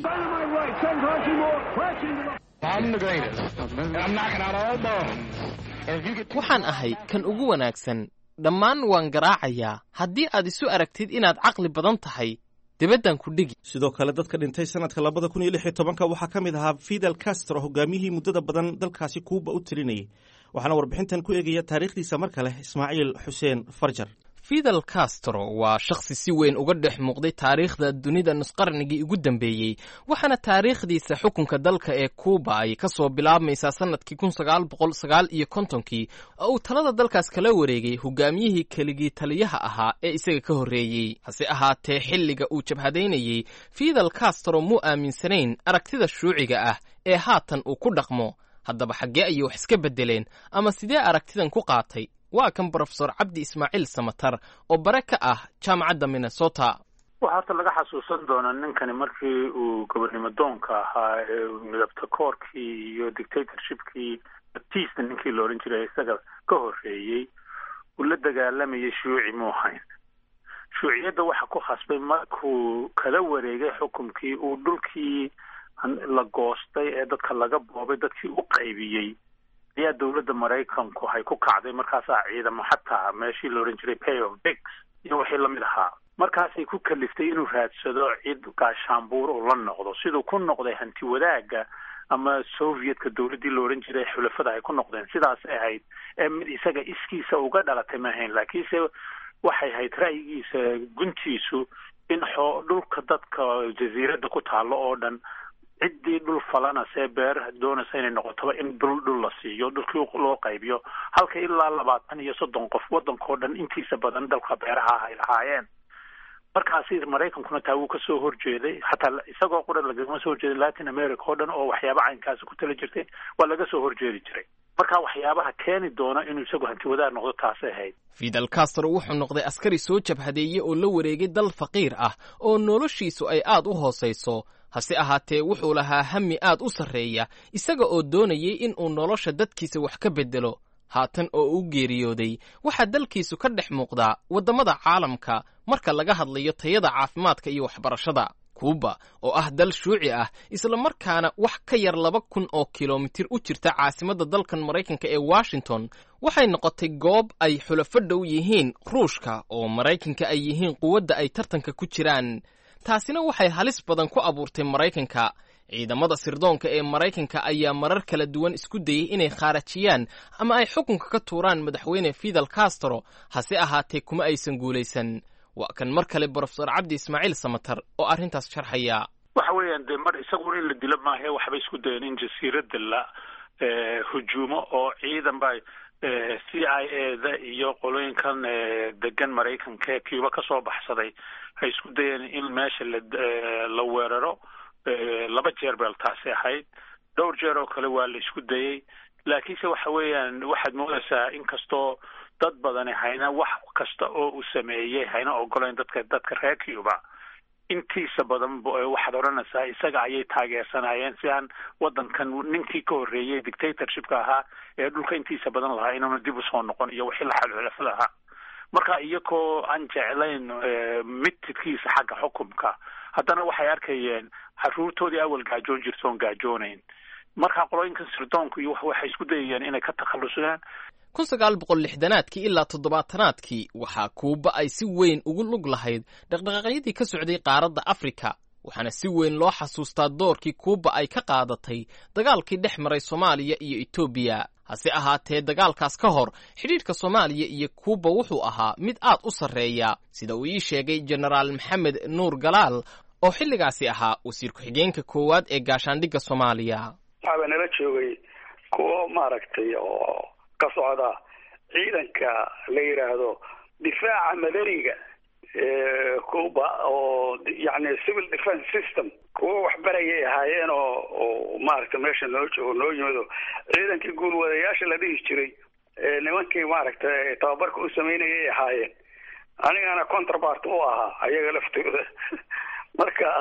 waxaan ahay kan ugu wanaagsan, dhammaan waan garaacayaa. haddii aad isu aragtid inaad caqli badan tahay, dibaddan ku dhigi. sidoo kale dadka dhintay sanadka labada kun iyo lix iyo tobanka waxaa ka mid ahaa Fidel Castro, hogaamiyihii muddada badan dalkaasi Cuba u tirinayay. waxaana warbixintan ku eegaya taariikhdiisa mar kale Ismaaciil Xuseen Farjar. Fidel Castro waa shakhsi si weyn uga dhex muuqday taariikhda dunida nusqarnigii ugu dambeeyey, waxaana taariikhdiisa xukunka dalka ee Cuba ay ka soo bilaabmaysaa sanadkii kun sagaal boqol sagaal iyo kontonkii oo uu talada dalkaas kala wareegay hogaamiyihii keligii taliyaha ahaa ee isaga ka horreeyey. hase ahaatee xilliga uu jabhadaynayey, Fidel Castro muu aaminsanayn aragtida shuuciga ah ee haatan uu ku dhaqmo. haddaba xaggee ayay wax iska beddeleen ama sidee aragtidan ku qaatay? waa kan Professor Cabdi Ismaaciil Samatar oo bare ka ah jaamacadda Minnesota. waxaa horta laga xasuusan doonaa ninkani markii uu gobernimo doonka ahaa ee midabta koorkii iyo dictatorshipkii Batista ninkii la oran jiray isaga ka horreeyey uu la dagaalamayay shuuci muu ahayn. shuuciyadda waxa ku khasbay markuu kala wareegay xukunkii uu dhulkii la goostay ee dadka laga boobay dadkii u qaybiyey ayaa dawladda Maraykanku hay ku kacday. markaasaa ciidamo xataa meeshii la oran jiray pay of bigs iyo wixii lamid ahaa markaasay ku kaliftay inuu raadsado cid gaashaanbuur uu la noqdo siduu ku noqday hanti wadaagga ama Sovietka dawladdii la oran jiray xulafada ay ku noqdeen. sidaas ay ahayd ee mid isaga iskiisa uga dhalatay ma ahayn, laakiinse waxay ahayd ra'yigiisa guntiisu in dhulka dadka jasiiradda ku taalo oo dhan ciddii dhul falana see beer doonaysa inay noqotoba in dhul dhul la siiyo, dhulkii loo qaybiyo, halka ilaa labaatan iyo soddon qof waddankoo dhan intiisa badan dalka beeraha ay lahaayeen. markaasi Maraykankuna taa wuu ka soo horjeeday, xataa isagoo quran lagama soo horjeeday Latin America oo dhan oo waxyaaba caynkaasi ku tala jirtay waa laga soo horjeedi jiray. marka waxyaabaha keeni doona inuu isagu hanti wadaag noqdo taasay ahayd. Fidel Castro wuxuu noqday askari soo jabhadeeyey oo la wareegay dal faqiir ah oo noloshiisu ay aad u hoosayso. hase ahaatee wuxuu lahaa hami aad u sarreeya, isaga oo doonayay in uu nolosha dadkiisa wax ka beddelo. haatan oo uu geeriyooday, waxaa dalkiisu ka dhex muuqdaa waddamada caalamka marka laga hadlayo tayada caafimaadka iyo waxbarashada. Cuba oo ah dal shuuci ah isla markaana wax ka yar laba kun oo kilomitir u jirta caasimadda dalkan Maraykanka ee Washington, waxay noqotay goob ay xulafo dhow yihiin Ruushka oo Maraykanka ay yihiin quwadda ay tartanka ku jiraan. taasina waxay halis badan ku abuurtay Maraykanka. ciidamada sirdoonka ee Maraykanka ayaa marar kala duwan isku dayay inay khaarajiyaan ama ay xukunka ka tuuraan madaxweyne Fidel Castro, hase ahaatee kuma aysan guulaysan. waa kan mar kale Professor Cabdi Ismaaciil Samatar oo arrintaas sharxaya. waxa weeyaan dee mar isagu in la dilo maahe waxba isku dayeen in jasiiradda la hujuumo oo ciidan baa C I A da iyo qolooyinkan degan Maraykanka ee Cuba ka soo baxsaday hay isku dayeen in meesha la weeraro. laba jeer beel taasi ahayd, dhowr jeer oo kale waa la isku dayey, laakiinse waxa weeyaan waxaad moodaysaa in kastoo dad badani hayna wax kasta oo uu sameeyey hayna ogolayn dadka dadka reer Cuba intiisa badan waxaad odhanaysaa isaga ayay taageersanayeen si aan waddankan ninkii ka horreeyey dictatorshipka ahaa ee dhulka intiisa badan lahaa inuuna dib usoo noqon iyo wixii la xalxulafada ahaa. marka iyagoo aan jeclayn midkiisa xagga xukunka haddana waxay arkayeen caruurtoodii awal gaajoon jirtoon gaajoonayn. marka qolooyinkan sirdoonku iyo waxay isku dayayeen inay ka takhalusaan. kun sagaal boqol lixdanaadkii ilaa toddobaatanaadkii waxaa Cuba ay si weyn ugu lug lahayd dhaqdhaqaaqyadii ka socday qaaradda Afrika, waxaana si weyn loo xasuustaa doorkii Cuba ay ka qaadatay dagaalkii dhex maray Soomaaliya iyo Ethiopia. hase ahaatee dagaalkaas ka hor xidhiidhka Soomaaliya iyo Cuba wuxuu ahaa mid aad u sarreeya, sida uu ii sheegay Generaal Maxamed Nuur Galaal oo xilligaasi ahaa wasiir ku-xigeenka koowaad ee gaashaandhigga Soomaaliya. waxaa nala joogay kuwo maaragtay oo ka socda ciidanka la yidhaahdo difaaca madaniga cuba oo yani civil defense system kuwa waxbarayay ahaayeen oo oo maaragtay meesha noo joogo noo yimado ciidankii guulwadayaasha la dhihi jiray nimankii maaragtay tababarka u sameynayay ahaayeen anigana contrapart u ahaa ayaga laftooda marka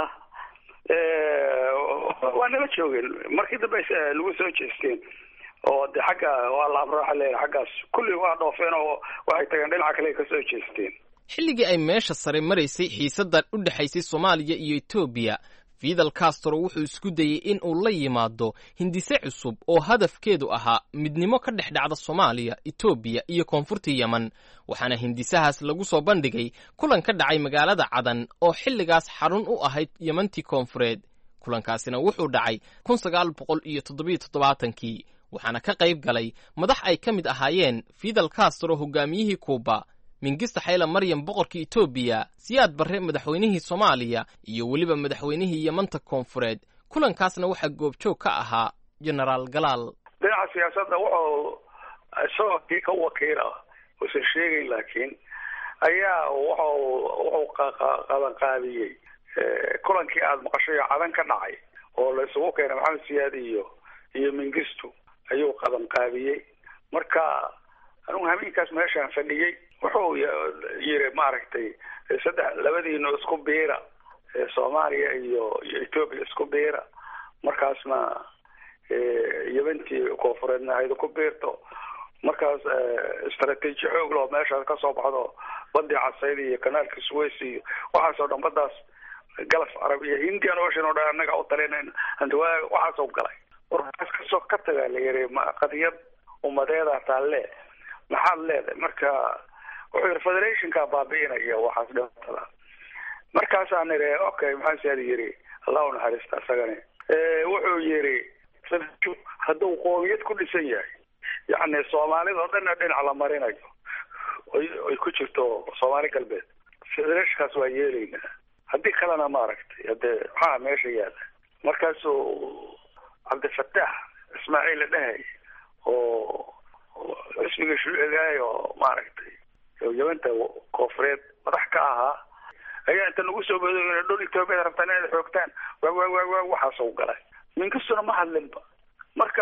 waa nala joogeen markii dambe lagu soo jeesteen oo de xagga waa la amro waxa leeyahay xaggaas kulli waa dhoofeen oo waxay tageen dhinaca kale ka soo jeesteen xilligii ay meesha sare maraysay xiisaddan u dhexaysay Soomaaliya iyo Ethiopia Fidel Castro wuxuu isku dayay in uu la yimaado hindise cusub oo hadafkeedu ahaa midnimo ka dhex dhacda Soomaaliya, Ethiopia iyo Koonfurta Yemen waxaana hindisahaas lagu soo bandhigay kulan ka dhacay magaalada Cadan oo xilligaas xarun u ahayd Yementii Koonfureed kulankaasina wuxuu dhacay kun sagaal boqol iyo toddoba iyo toddobaatan-kii waxaana ka qayb galay madax ay ka mid ahaayeen Fidel Castro hogaamiyihii Cuba, Mengistu Haile Mariam boqorkii Ethiopia, Siyaad Barre madaxweynihii Soomaaliya iyo weliba madaxweynihii Yemanta Koonfureed kulankaasna waxaa goobjoog ka ahaa Generaal Galaal. dhinaca siyaasadda wuxuu isagoo kii ka wakiila uusan sheegayn laakiin ayaa wuxuu wuxuu qaban qaadiyey kulankii aada maqashay Cadan ka dhacay oo la isugu keenay Maxamed Siyaad iyo iyo Mengistu ayuu qaban qaadiyey marka anigu habeenkaas meeshaan fadhiyey wuxuu yiri maaragtay saddex labadiina isku beera Soomaaliya iyo Ethiopia isku beera markaasna Yementii Koonfureedna ay ku beerto markaas istaraatiiji xoog loo meesha ka soo baxdo badda Casayda iyo kanaalka Suez iyo waxa soo dhan baddaas Gulf Arabiya Indian Ocean oo dhan anaga u taleenayna handawaa waxa soo galay warkaas ka soo ka tagay la yiri ma qadiyad umadeeda taalle maxaad leedahay marka wuxuu yiri federationka baabiinaya waxaas dhawtada markaas aan yiri okay maxaa siyaad yiri Allah u naxariista asagana ee wuxuu yiri hadduu qoomiyad ku dhisan yahay yani Soomaalida oo dhan dhinac la marinayo ay ku jirto Soomaali galbeed federationkaas waa yeelayna haddii kalena maaragtay hadee waxaa meesha yaala markaasuu Cabdi Fattah Ismaaciil dhahay oo ismiga shuucigaayo maaragtay Yemanta Koonfureed madax ka ahaa ayaa inta lagu soo boodayay dhul Ethiopia rabtaan inay xoogtaan waxa soo galay Mengistuna ma hadlinba marka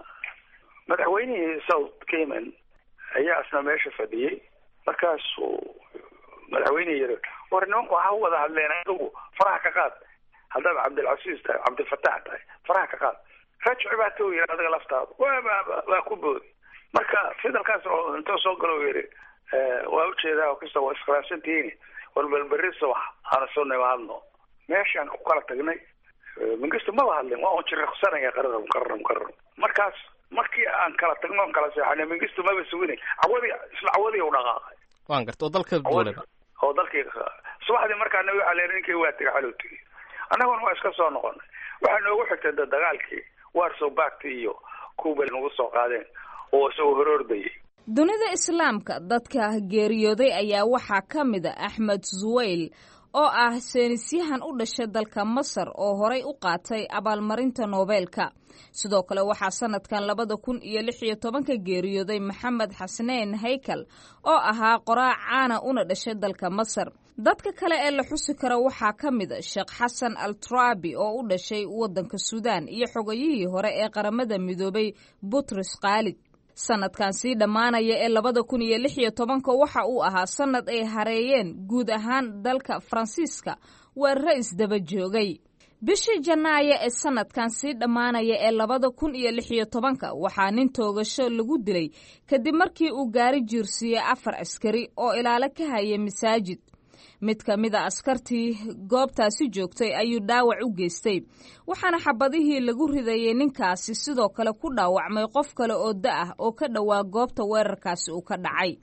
madaxweynihii South Cayman ayaa asna meesha fadhiyay markaasuu madaxweynihii yiri war nimanku waxa wada hadleen adigu faraha ka qaad hadaba Cabdilcasiis tahay Cabdi Fattah tahay faraha ka qaad rajci baa tuu yiri adiga laftaada waa waa ku boodi marka Fidel Castro inta soo galo yiri waa u jeedaa oo kasta waa iskaraashantiin walbalbariso aan soo neewaadno meeshaan ku kala tagnay Mengistu ma hadlin waa jiray khusanayaa qaran qaran qaran markaas markii aan kala tagno kala seexanay Mengistu ma basuunay awadi isla awadi u dhaqaaqay waan garto dalka dowladda oo dalkii subaxdii markaan waxa leerinkii waa tagay xaluutii anaguna waa iska soo noqonay waxa noogu xigtay dagaalkii Warsaw Pact iyo Cuba nagu soo qaadeen oo soo horordayay dunida islaamka dadka geeriyooday ayaa waxaa ka mid ah Axmed Zuwayl oo ah saynisyahan u dhashay dalka Masar oo horay u qaatay abaalmarinta Nobelka sidoo kale waxaa sanadkan labada kun iyo lix iyo toban ka geeriyooday Maxamed Xasneen Haykal oo ahaa qoraa caana una dhashay dalka Masar dadka kale ee la xusi karo waxaa ka mid ah Sheekh Xasan Al-Trabi oo u dhashay wadanka Suudaan iyo xogayihii hore ee qaramada midoobay Butros Khalid sanadkan sii dhamaanaya ee labada kun iyo lix iyo tobanka waxa uu ahaa sanad ay hareeyeen guud ahaan dalka Faransiiska weeraro isdaba joogay bishii Janaayo ee sanadkan sii dhamaanaya ee labada kun iyo lix iyo tobanka waxaa nin toogasho lagu dilay kadib markii uu gaari jiirsiiyey afar askari oo ilaalo ka hayay masaajid mid ka mid a askartii goobtaasi joogtay ayuu dhaawac u geystay waxaana xabadihii lagu ridayay ninkaasi sidoo kale ku dhaawacmay qof kale oo da ah oo ka dhowaa goobta weerarkaasi uu ka dhacay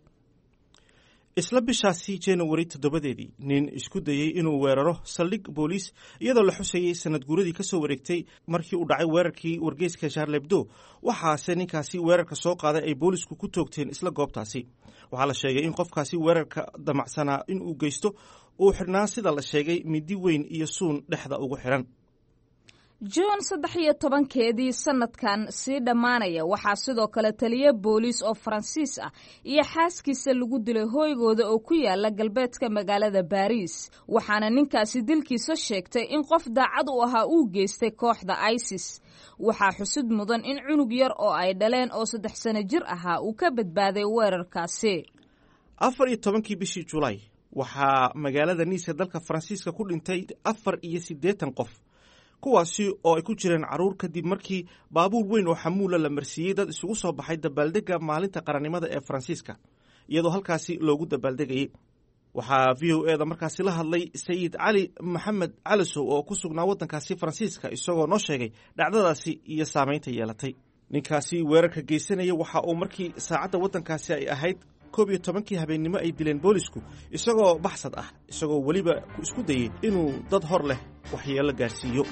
isla bishaasi January toddobadeedii nin isku dayay inuu weeraro saldhig booliis iyadoo la xusayay sanad guuradii ka soo wareegtay markii uu dhacay weerarkii wargeyska Charlie Hebdo waxaase ninkaasi weerarka soo qaaday ay boolisku ku toogteen isla goobtaasi waxaa la sheegay in qofkaasi weerarka damacsanaa in uu geysto uu xidhnaa sida la sheegay midi weyn iyo suun dhexda ugu xiran juun saddex iyo tobankeedii sanadkan sii dhammaanaya waxaa sidoo kale taliye booliis oo faransiis ah iyo xaaskiisa lagu dilay hooygooda oo ku yaala galbeedka magaalada baariis waxaana ninkaasi dilkiisa sheegtay in qof daacad u ahaa uu geystay kooxda isis waxaa xusid mudan in cunug yar oo ay dhaleen oo saddex sano jir ahaa uu ka badbaaday weerarkaasi afar iyo tobankii bishii julaay waxaa magaalada niiska dalka faransiiska ku dhintay afar iyo siddeetan qof kuwaasi oo ay ku jireen carruur kadib markii baabuur weyn oo xamuula la marsiiyey dad isugu soo baxay dabaaldegga maalinta qarannimada ee faransiiska iyadoo halkaasi loogu dabaaldegayey waxaa v o eda markaasi la hadlay sayid cali maxamed calisow oo ku sugnaa waddankaasi faransiiska isagoo noo sheegay dhacdadaasi iyo saamaynta yeelatay ninkaasi weerarka geysanaya waxa uu markii saacadda waddankaasi ay ahayd koob iyo tobankii habeennimo ay dileen boolisku isagoo baxsad ah isagoo weliba isku dayey inuu dad hor leh waxyeello gaarsiiyo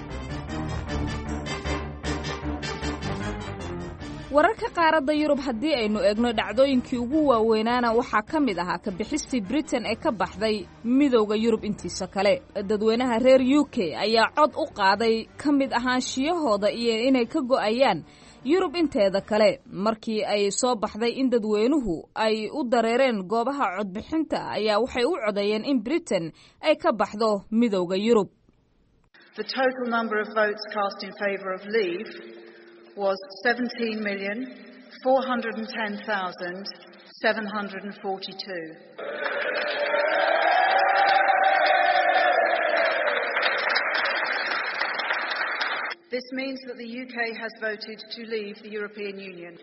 wararka qaaradda yurub haddii aynu eegno dhacdooyinkii ugu waaweynaana waxaa ka mid ahaa ka bixistii britain ee ka baxday midowda yurub intiisa kale dadweynaha reer u k ayaa cod u qaaday ka mid ahaanshiyahooda iyo inay ka go'ayaan yurub inteeda kale markii ay soo baxday in dadweynuhu ay u dareereen goobaha codbixinta ayaa waxay u codeeyeen in britain ay ka baxdo midowda yurub The total number of votes cast in favour of leave was seventeen million four hundred ten thousand seven hundred forty-two. This means that the U K has voted to leave the European Union.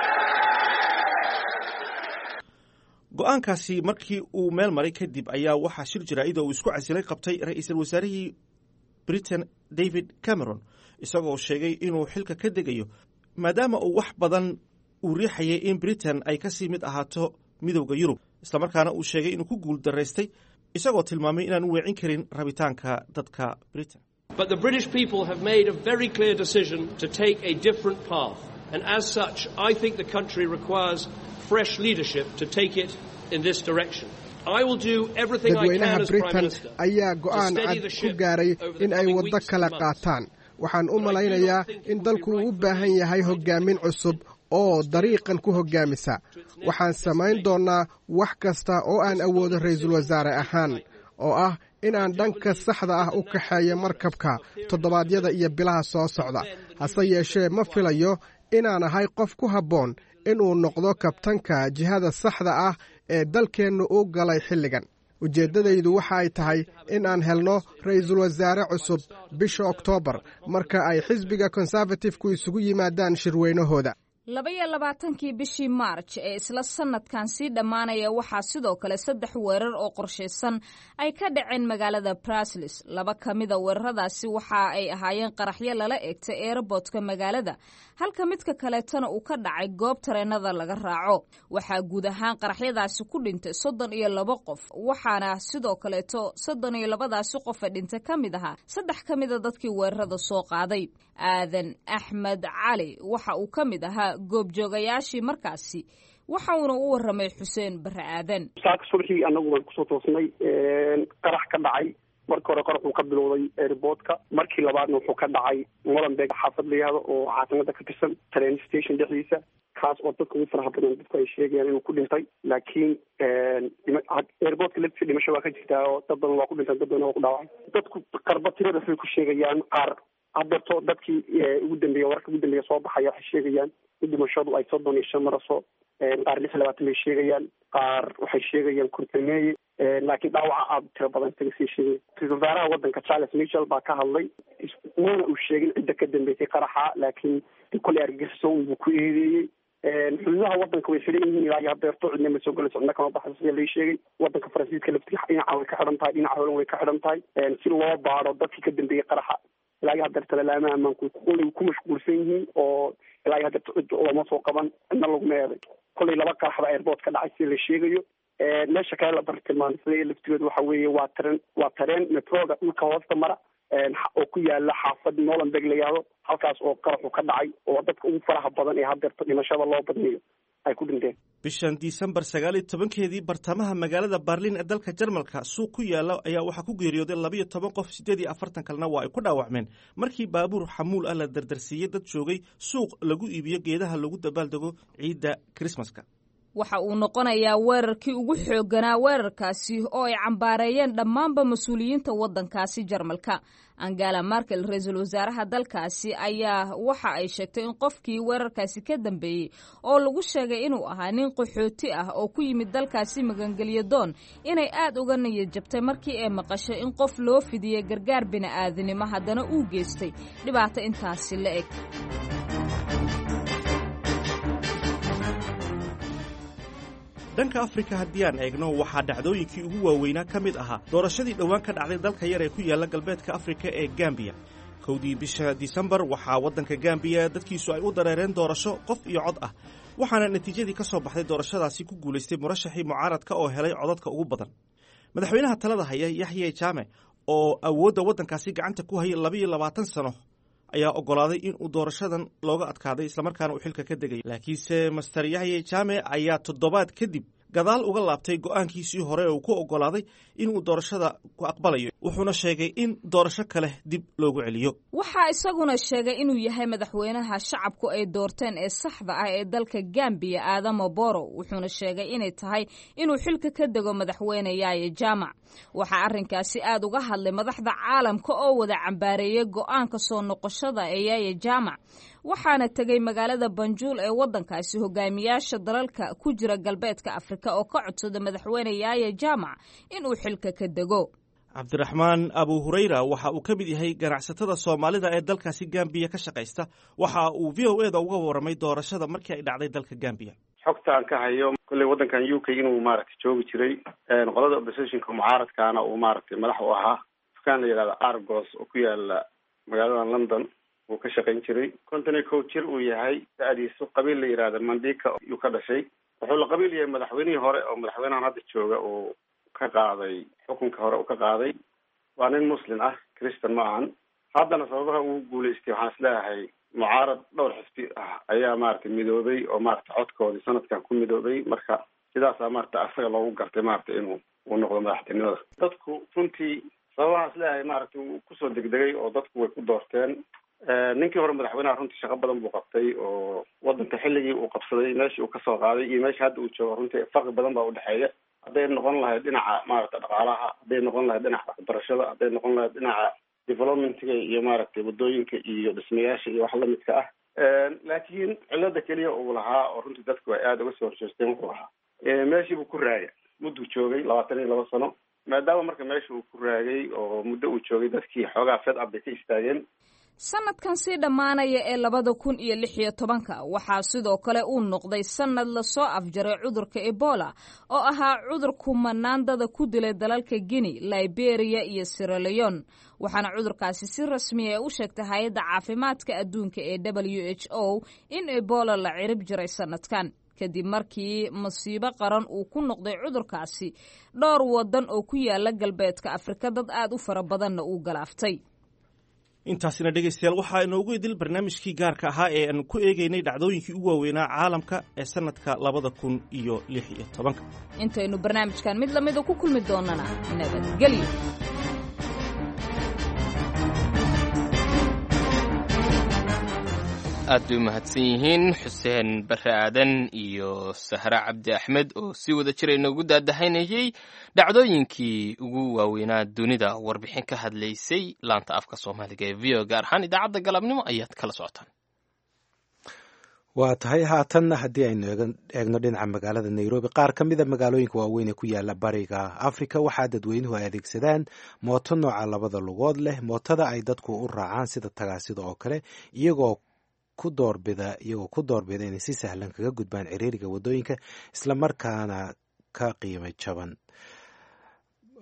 go-aankaasi markii uu meel maray kadib ayaa waxaa shir jaraa'ida uu isku casilay qabtay ra-iisul wasaarihii britain david cameron isagoo sheegay inuu xilka ka degayo maadaama uu wax badan uu riixayay in britain ay ka sii mid ahaato midowda yurub islamarkaana uu sheegay inuu ku guul daraystay isagoo tilmaamay inaan u weecin karin rabitaanka dadka britain But the British people have made a very clear decision to take a different path. And as such, I think the country requires fresh leadership to take it in this direction. I will do everything I can as Prime Minister ayaa go'aan cad ku gaaray in ay waddo kala qaataan. Waxaan u malaynayaa in dalku uu u baahan yahay hoggaamin cusub oo dariiqan ku hoggaamisa. Waxaan samayn doonaa wax kasta oo aan awoodo ra'iisul wasaare ahaan oo ah in aan dhanka saxda ah u kaxeeyo markabka toddobaadyada iyo bilaha soo socda hase yeeshee ma filayo inaan ahay qof ku habboon inuu noqdo kabtanka jihada saxda ah ee dalkeennu u galay xilligan ujeeddadaydu waxa ay tahay in aan helno ra'iisul wasaare cusub bisha oktoobar marka ay xisbiga conservative-ku isugu yimaadaan shirweynahooda laba-iyo labaatankii bishii maarj ee isla sanadkan sii dhammaanaya waxaa sidoo kale saddex weerar oo qorshaysan ay ka dhaceen magaalada brusels laba ka mida weeraradaasi waxa ay ahaayeen qaraxyo lala eegtay eeraboodka magaalada halka midka kaleetana uu ka dhacay goob tareenada laga raaco waxaa guud ahaan qaraxyadaasi ku dhintay soddon iyo laba qof waxaana sidoo kaleeto soddon iyo labadaasi qof ee dhintay ka mid ahaa saddex ka mida dadkii weerarada soo qaaday aadan axmed cali waxa uu ka mid ahaa goobjoogayaashii markaasi waxa uuna u warramay xuseen barre aadan saaka subaxii annagu waan kusoo toosnay qarax ka dhacay marka hore qarax uu ka bilowday airportka markii labaadna wuxuu ka dhacay molenbeek xaafad la yihahdo oo caasimada ka tirsan train station dhexdiisa kaas oo dadka ugu faraha badan dadku ay sheegayaan inuu ku dhintay laakiin airportka laftiisa dhimasho waa ka jirtaa oo dad badan waa ku dhintaan dad badan waa ku dhaawacay dadku qarba tirada waxay ku sheegayaan qaar haddeerto dadkii ugu dambeeya wararka ugu dambeeya soo baxaya waxay sheegayaan in dhimashadu ay soddon iyo shan maraso qaar lix labaatan bay sheegayaan qaar waxay sheegayaan kontameeye laakiin dhaawaca aada tiro badan isaga sii sheegay ra-iisul wasaaraha waddanka charles michel baa ka hadlay mana uu sheegin cidda ka dambeysay qaraxa laakiin kolley argagixisoo buu ku eedeeyey xuduudaha waddanka way xiran yihiin ilaa iyo haddeerto cidna ma soo galayso cidna kama baxayso sida lai sheegay waddanka faransiiska laftiisa dhinaca way ka xidhan tahay dhinaca holan way ka xidhan tahay si loo baaro dadkii ka dambeeyey qaraxa ilaa iyo haddeerta lalaamaha ammaanku kolley ku mashquulsan yihiin oo ilaa iyo haddeerta cid lama soo qaban cidna laguma eeday kolley laba qaraxba airport ka dhacay sida la sheegayo meesha kale la bartilmaamay laftigooda waxa weeye waa tareen waa tareen metroga dhulka hoosta mara oo ku yaala xaafad molenbeek la yihahdo halkaas oo qaraxu ka dhacay oo dadka ugu faraha badan ee haddeerta dhimashada loo badniyo ay ku dhinteen. bishan disembar sagaal iyo tobankeedii bartamaha magaalada Berlin ee dalka Jarmalka suuq ku yaala ayaa waxaa ku geeriyooday labiyo toban qof, siddeed iyo afartan kalena waa ay ku dhaawacmeen markii baabuur xamuul ah la dardarsiiyey dad joogay suuq lagu iibiyo geedaha lagu dabaaldego ciidda Christmaska. waxa uu noqonayaa weerarkii ugu xoogganaa weerarkaasi oo ay cambaareeyeen dhammaanba mas-uuliyiinta waddankaasi Jarmalka. Angela Merkel, ra-iisul wasaaraha dalkaasi, ayaa waxa ay sheegtay in qofkii weerarkaasi ka dambeeyey oo lagu sheegay inuu ahaa nin qaxooti ah oo ku yimid dalkaasi magangelyo doon inay aad uga niyad jabtay markii ay maqashay in qof loo fidiyey gargaar bini'aadanimo haddana uu geystay dhibaato intaasi la eg. dhanka Afrika haddii aan eegno waxaa dhacdooyinkii ugu waaweynaa ka mid ahaa doorashadii dhowaan ka dhacday dalka yar ee ku yaala galbeedka Afrika ee Gambia. kowdii bisha Disembar waxaa waddanka Gambia dadkiisu ay u dareereen doorasho qof iyo cod ah, waxaana natiijadii ka soo baxday doorashadaasi ku guulaystay murashaxii mucaaradka oo helay codadka ugu badan. madaxweynaha talada haya Yahya Jammeh oo awoodda waddankaasi gacanta ku hayay labiyo labaatan sano ayaa ogolaaday in uu doorashadan looga adkaaday islamarkaana uu xilka ka degay. laakiinse master Yahya Jammeh ayaa toddobaad kadib gadaal uga laabtay go'aankiisii hore oo uu ku ogolaaday inuu doorashada ku aqbalayo, wuxuuna sheegay in doorasho kale dib loogu celiyo. waxaa isaguna sheegay inuu yahay madaxweynaha shacabku ay doorteen ee saxda ah ee dalka Gambia, Adama Barrow, wuxuuna sheegay inay tahay inuu xilka ka dego madaxweyne Yahya Jammeh. waxaa arrinkaasi aad uga hadlay madaxda caalamka oo wada cambaareeyay go'aanka soo noqoshada ee Yahya Jammeh, waxaana tegay magaalada Banjul ee waddankaasi hogaamiyaasha dalalka ku jira galbeedka Afrika oo ka codsada madaxweyne Yahya Jammeh inuu xilka ka dego. cabdiraxmaan abu hurayra waxa uu ka mid yahay ganacsatada Soomaalida ee dalkaasi Gambia ka shaqaysta. waxa uu V O A da uga warramay doorashada markii ay dhacday dalka Gambia. xogta aan ka hayo kulley waddankan U K inuu maaragtay joogi jiray qolada oppositionka mucaaradkaana uu maaragtay madax u ahaa dukaan la yidhahda Argos oo ku yaala magaalada London uu ka shaqayn jiray. konton iyo kow jir uu yahay, da'diisu qabiil la yidhahda Mandika uu ka dhashay. wuxuu la qabiil yahay madaxweynihii hore oo madaxweynahan hadda jooga uu ka qaaday xukunka hore uu ka qaaday. waa nin muslim ah, Christian ma ahan. haddana sababaha uu guulaystay waxaan isleeyahay mucaarad dhowr xisbi ah ayaa maaragtay midoobay oo maaragtay codkoodii sanadkan ku midoobay, marka sidaasaa maaragtay asaga loogu gartay maaragtay inuu uu noqdo madaxtinimada. dadku runtii sababahaan isleeyahay maaragtay uu kusoo degdegay oo dadku way ku doorteen. ninkii hore madaxweynaha runtii shaqo badan buu qabtay oo waddanka xilligii uu qabsaday meeshii uu kasoo qaaday iyo meesha hadda uu joogo runtii farqi badan baa udhexeeya. hadday noqon lahayd dhinaca maaragtay dhaqaalaha, hadday noqon lahayd dhinaca waxbarashada, hadday noqon lahayd dhinaca developmentiga iyo maaragtay waddooyinka iyo dhismayaasha iyo wax lamidka ah. laakiin cilada keliya uu lahaa oo runtii dadku ay aada uga soo horjeesteen wuxuu ahaa meeshii buu ku raagay. mudduu joogay labaatan iyo laba sano, maadaama marka meesha uu ku raagay oo muddo uu joogay dadkii xoogaa fed up bay ka istaageen. sanadkan sii dhammaanaya ee labada kun iyo lix iyo tobanka waxaa sidoo kale uu noqday sanad lasoo afjaray cudurka Ebola oo ahaa cudur kumanaandada ku dilay dalalka Guinea, Liberia iyo Sierra Leone. waxaana cudurkaasi si rasmi ah u sheegtay hay'adda caafimaadka adduunka ee W H O in Ebola la cirib jiray sanadkan kadib markii masiibo qaran uu ku noqday cudurkaasi dhowr wadan oo ku yaala galbeedka Afrika, dad aad u fara badanna uu galaaftay. intaasina dhegaystayaal waxaa inoogu idil barnaamijkii gaarka ahaa ee aan ku eegaynay dhacdooyinkii ugu waaweynaa caalamka ee sanadka labada kun iyo lix iyo tobanka. intaynu barnaamijkan mid lamida ku kulmi doonana nabadgelyo. aad bay umahadsan yihiin xuseen bare aadan iyo sahre cabdi axmed oo si wada jira inoogu daadahaynayay dhacdooyinkii ugu waaweynaa dunida. warbixin ka hadlaysay laanta afka soomaaliga ee v o gaar ahaan idaacadda galabnimo ayaad kala socotaan. waa tahay haatanna haddii aynu eegno dhinaca magaalada Nairobi, qaar ka mida magaalooyinka waaweyn ee ku yaala bariga Afrika waxaa dadweynuhu ay adeegsadaan mooto nooca labada lugood leh. mootada ay dadku u raacaan sida tagaasida oo kale, iyagoo ku doorbida iyagoo ku doorbida inay si sahlan kaga gudbaan ciriiriga waddooyinka islamarkaana ka qiimo jaban.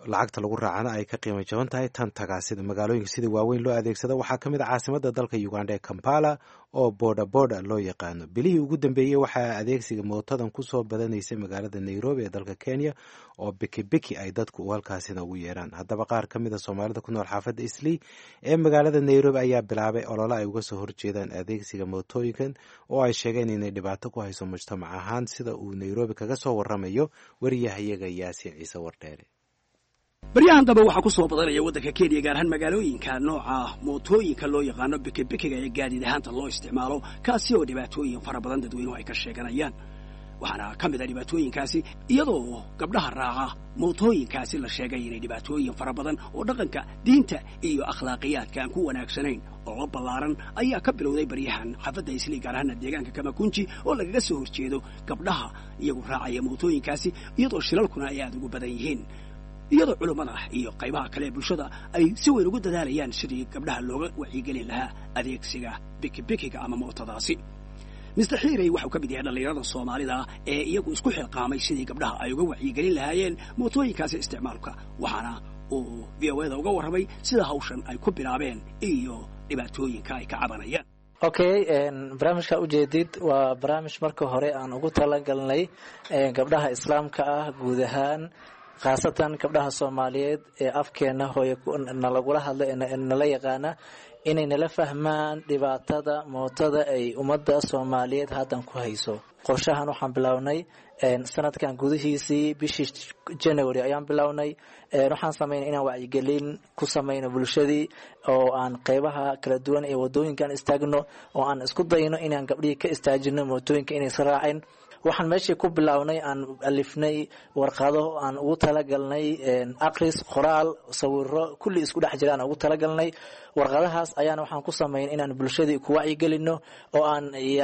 lacagta lagu raacana ay ka qiimo jaban tahay tan tagaasida. magaalooyinka sida waaweyn loo adeegsada waxaa ka mid a caasimada dalka uganda ee kampala oo boda boda loo yaqaano. bilihii ugu dambeeyey waxaa adeegsiga mootadan kusoo badanaysay magaalada nairobi ee dalka kenya oo bikibiki ay dadku halkaasina ugu yeeraan. haddaba qaar ka mid a soomaalida ku nool xaafadda islii ee magaalada nairobi ayaa bilaabay olole ay uga soo horjeedaan adeegsiga mootooyinkan oo ay sheegeen inay dhibaato ku hayso mujtamac ahaan, sida uu nairobi kaga soo waramayo wariyahayaga yaasiin ciise wardheere. baryahan dambe waxaa ku soo badanaya waddanka kenya gaar ahaan magaalooyinka nooca mootooyinka loo yaqaano bikibikiga ee gaadiid ahaanta loo isticmaalo, kaasi oo dhibaatooyin fara badan dadweynuhu ay ka sheeganayaan. waxaana ka mid a dhibaatooyinkaasi iyadoo gabdhaha raaca mootooyinkaasi la sheegay inay dhibaatooyin fara badan oo dhaqanka, diinta iyo akhlaaqiyaadka aan ku wanaagsanayn oo la ballaaran ayaa ka bilowday baryahan xaafadda islii gaar ahaana deegaanka kamakunji oo lagaga soo horjeedo gabdhaha iyagu raacaya mootooyinkaasi, iyadoo shilalkuna ay aada ugu badan yihiin. iyadoo culummada iyo qaybaha kale ee bulshada ay si weyn ugu dadaalayaan sidii gabdhaha looga wacyigelin lahaa adeegsiga bikibikiga ama mootadaasi. mister xiirey waxau ka mid yahay dhallinyarada soomaalida ee iyagu isku xilqaamay sidii gabdhaha ay uga wacyigelin lahaayeen mootooyinkaasi isticmaalka, waxaana uu v o eda uga warramay sida hawshan ay ku bilaabeen iyo dhibaatooyinka ay ka cabanayaan. okay barnaamijka ujeedid waa barnaamij marka hore aan ugu talagalnay gabdhaha islaamka ah guud ahaan, khaasatan gabdhaha soomaaliyeed ee afkeena hooye nalagula hadla nala yaqaana, inay nala fahmaan dhibaatada mootada ay ummadda soomaaliyeed haddan ku hayso. qorshahan waxaan bilownay sanadkan gudihiisii bishii january ayaan bilownay. waxaan samaynay inaan wacyigelin ku samayno bulshadii oo aan qeybaha kala duwan ee wadooyinkaan istaagno oo aan isku dayno inaan gabdhihii ka istaajino mootooyinka inaysa raacin. waxaan meeshii ku bilownay aan alifnay warqado aan ugu talagalnay aqris, qoraal, sawiro kulli isku dhex jiraan ugu talagalnay. warqadahaas ayaana waxaan ku samaynay inaan bulshadii ku wacyigelino oo aan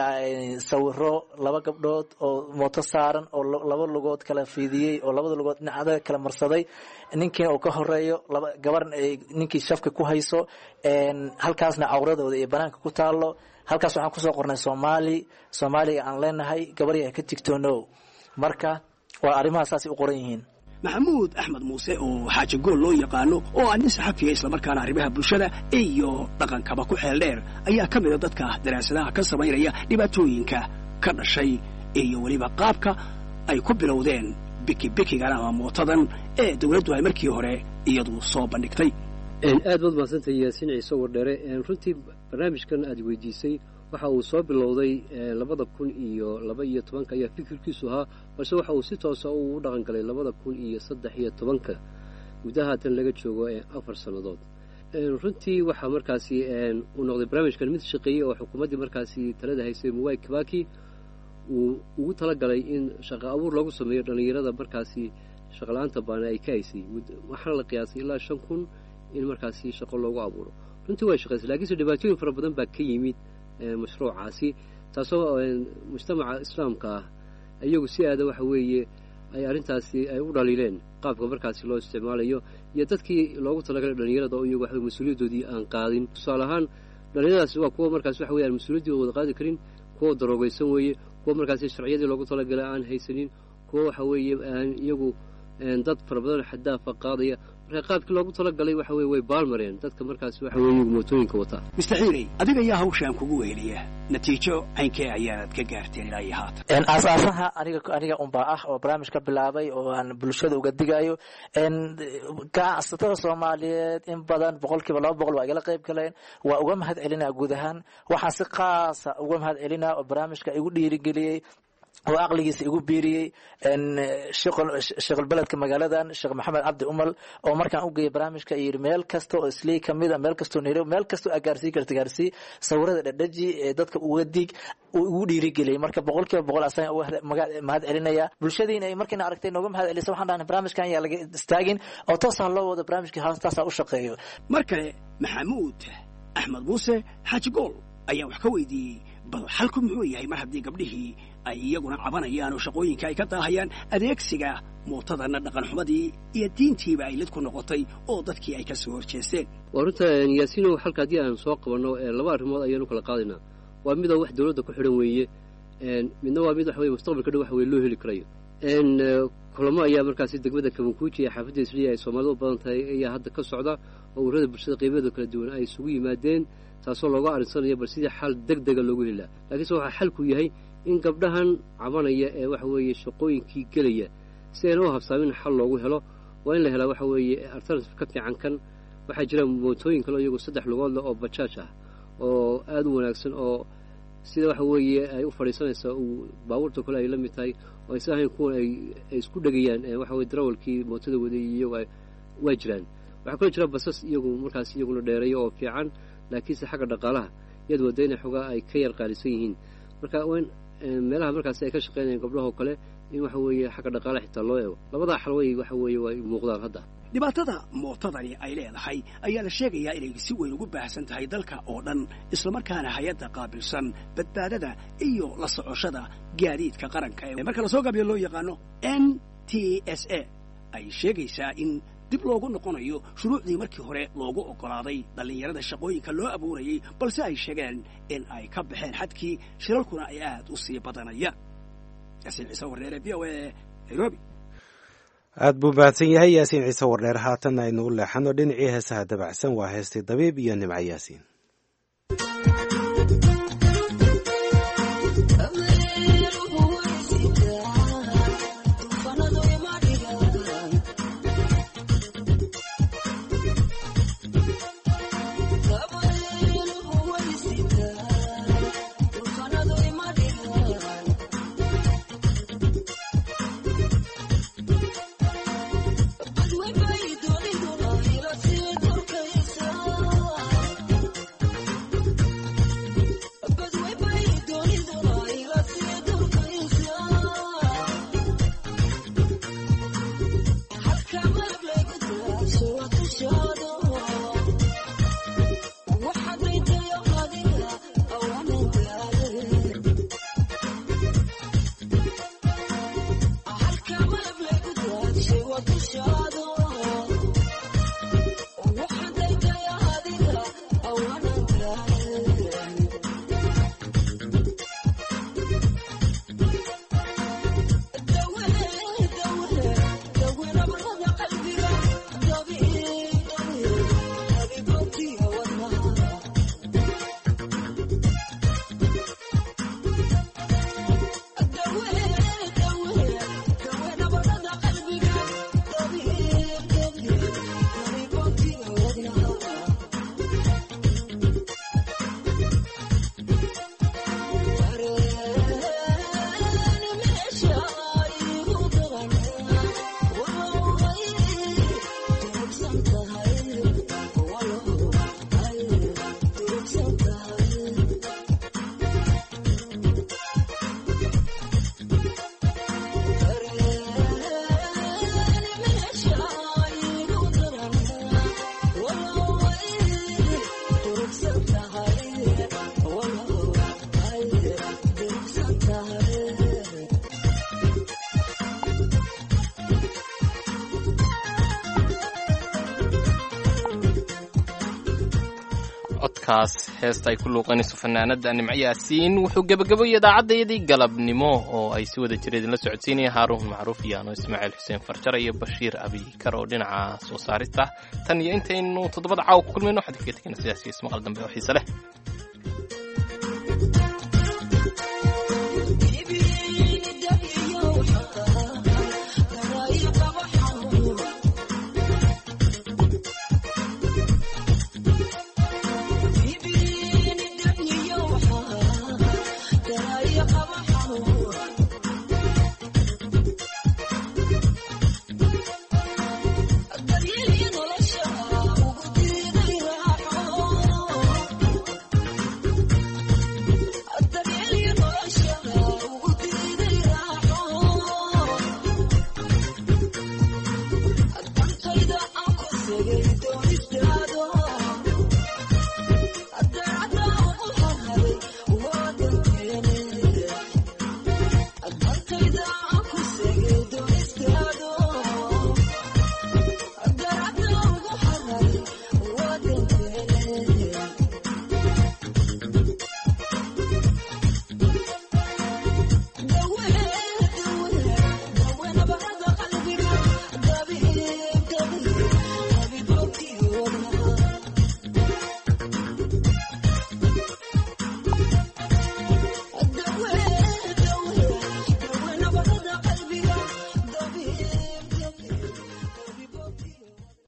sawiro laba gabdhood oo mooto saaran oo laba lugood kala fiidiyey oo labada lugood dhinacada kala marsaday, ninkiina uu ka horeeyo, laba gabar ninkii shafka ku hayso, halkaasna cawradooda iyo banaanka ku taalo. halkaas waxaan kusoo qornay soomaali soomaaliga aan leenahay gabarya ka tigtoonow. marka waa arrimaha saasay u qoran yihiin. maxamuud axmed muuse oo xaaji gool loo yaqaano oo ah nin saxafiya islamarkaana arrimaha bulshada iyo dhaqankaba ku xeel dheer ayaa ka mid a dadka daraasadaha ka samaynaya dhibaatooyinka ka dhashay iyo weliba qaabka ay ku bilowdeen bikibikigan ama mootadan ee dawladdu ay markii hore iyadu soo bandhigtay. aad baad mahadsantahay yaasiin ciise wardheere. runtii barnaamijkan aad weydiisay waxa uu soo bilowday labada kun iyo laba iyo tobanka ayaa fikirkiisu ahaa, balse waxa uu si toosa u dhaqan galay labada kun iyo saddex iyo tobanka gudahaatan laga joogo afar sannadood. runtii waxaa markaasi uu noqday barnaamijkan mid shaqeeyey oo xukuumaddii markaasi talada haysay Mwai Kibaki uu ugu talagalay in shaqo abuur lagu sameeyo dhallinyarada markaasi shaqala-aanta baana ay ka haysay. waxaana la qiyaasay ilaa shan kun in markaasi shaqo loogu abuuro. runtii way shaqaysay, laakiinse dhibaatooyin fara badan baa ka yimid mashruucaasi, taasoo mujtamaca islaamka ah iyagu si aada waxa weeye ay arrintaasi ay u dhaliileen qaabka markaasi loo isticmaalayo iyo dadkii loogu talagalay dhallinyarada oo iyagu waxa mas-uuliyaddoodii aan qaadin. tusaale ahaan dhallinyaradaasi waa kuwa markaasi waxa weye aan mas-uuliyaddooda wada qaadi karin, kuwa daroogaysan weeye, kuwa markaasi sharciyadii loogu talagalay aan haysanin, kuwa waxa weeye aan iyagu dad fara badan xadaafa qaadaya. marka qaabkii loogu talagalay waxa weye way baalmareen dadka markaasi waxa weye mootooyinka wata. mister xiirey, adiga ayaa hawshaan kugu wehelaya, natiijo caynkee ayaad ka gaarteen ilaa iyo haatan? aasaasaha aniga aniga unbaa ah oo barnaamij ka bilaabay oo aan bulshada uga digayo. ganacsatada soomaaliyeed in badan boqolkiiba laba boqol waa igala qayb galeen, waa uga mahad celinaa guud ahaan. waxaan si qaasa uga mahad celinaa oo barnaamijka igu dhiirigeliyey oo aqligiisa igu biiriyey sheekh beledka magaaladan sheekh maxamed cabdi umal oo markaan u geeyay barnaamijka yidhi meel kasta oo islii ka mid a, meel kastoo nairobi, meel kastoo agaarsii karta gaarsii, sawirada dhadhaji ee dadka uga dig uu igu dhiirigeliyey. marka boqolkiiba boqol asaga uga mahad celinaya. bulshadiina ay markiina aragtay nooga mahad celisa, waxaan dhahnay barnaamijkan yaa laga istaagin oo toosaa loo wado barnaamijkii haastaasaa u shaqeeyo. mar kale maxamuud axmed muuse xaaji gool ayaa wax ka weydiiyey bal xalku muxuu yahay mar haddii gabdhihii ay iyaguna cabanayaan oo shaqooyinka ay ka daahayaan adeegsiga mootadana dhaqanxumadii iyo diintiiba ay lid ku noqotay oo dadkii ay ka soo horjeesteen. waa runta yaasiinow, xalka haddii aan soo qabanno laba arrimood ayaanu kala qaadaynaa. waa midoo wax dawladda ku xidhan weeye, midna waa mid waxa weye mustaqbalka dhow waxa weye loo heli karayo. kulamo ayaa markaasi degmada kabankuuji ee xaafadda isliya ay soomaalidu u badan tahay ayaa hadda ka socda oo ururada bulshada qiimaheeda kala duwan ay isugu yimaadeen taasoo looga arinsanayo bal sidii xal deg dega loogu heli laha laakiinse waxaa xalku yahay in gabdhahan cabanaya ee waxa weeye shaqooyinkii gelaya si ayna u habsaamin xal loogu helo waa in la helaa waxa weeye alternative ka fiican kan waxaa jira mootooyin kale iyagoo saddex lugood leh oo bajaaj ah oo aada u wanaagsan oo sida waxa weeye ay u fadhiisanaysaa uu baabuurta kale ay la mid tahay oo aysa ahayn kuwan ay isku dhegayaan waxa weye darawalkii mootada waday iyago waa jiraan waxaa kaloo jira basas iyagu markaas iyaguna dheereeyo oo fiican laakiinse xagga dhaqaalaha iyad wada inay xoogaa ay ka yar qaalisan yihiin marka wn meelaha markaasi ay ka shaqaynayaan gabdhahoo kale in waxa weeye xagga dhaqaalaha xitaa loo eego labadaa xalway waxa weeye waa muuqdaan hadda dhibaatada mootadani ay leedahay ayaa la sheegayaa inay si weyn ugu baahsan tahay dalka oo dhan islamarkaana hay-adda qaabilsan badbaadada iyo la socoshada gaadiidka qaranka ee marka lasoo gaabiyo loo yaqaano n t s a ay sheegaysaa in dib loogu noqonayo shuruucdii markii hore loogu oggolaaday dhallinyarada shaqooyinka loo abuurayay balse ay sheegeen in ay ka baxeen xadkii shiralkuna ay aad u sii badanayaan yaasiin ciise warneere v o a nairobi aad buu mahadsan yahay yaasiin ciise wardheer haatan aynu u leexano dhinacii heesaha dabacsan waa heestii dabiib iyo nimco yaasiin codkaas heesta ay ku luuqanayso fanaanada nimco yaasiin wuxuu gebagaboyay idaacaddaydii galabnimo oo ay si wada jira idinla socodsiinaya haaruun macruuf iyo ano ismaaciil xuseen farjar iyo bashiir abikar oo dhinaca soo saarista tan iyo intaynu toddobada caawa ku kulmayno waxaan idinkaga tegayna sidaas iyo ismaqal dambe oo xiise leh Don't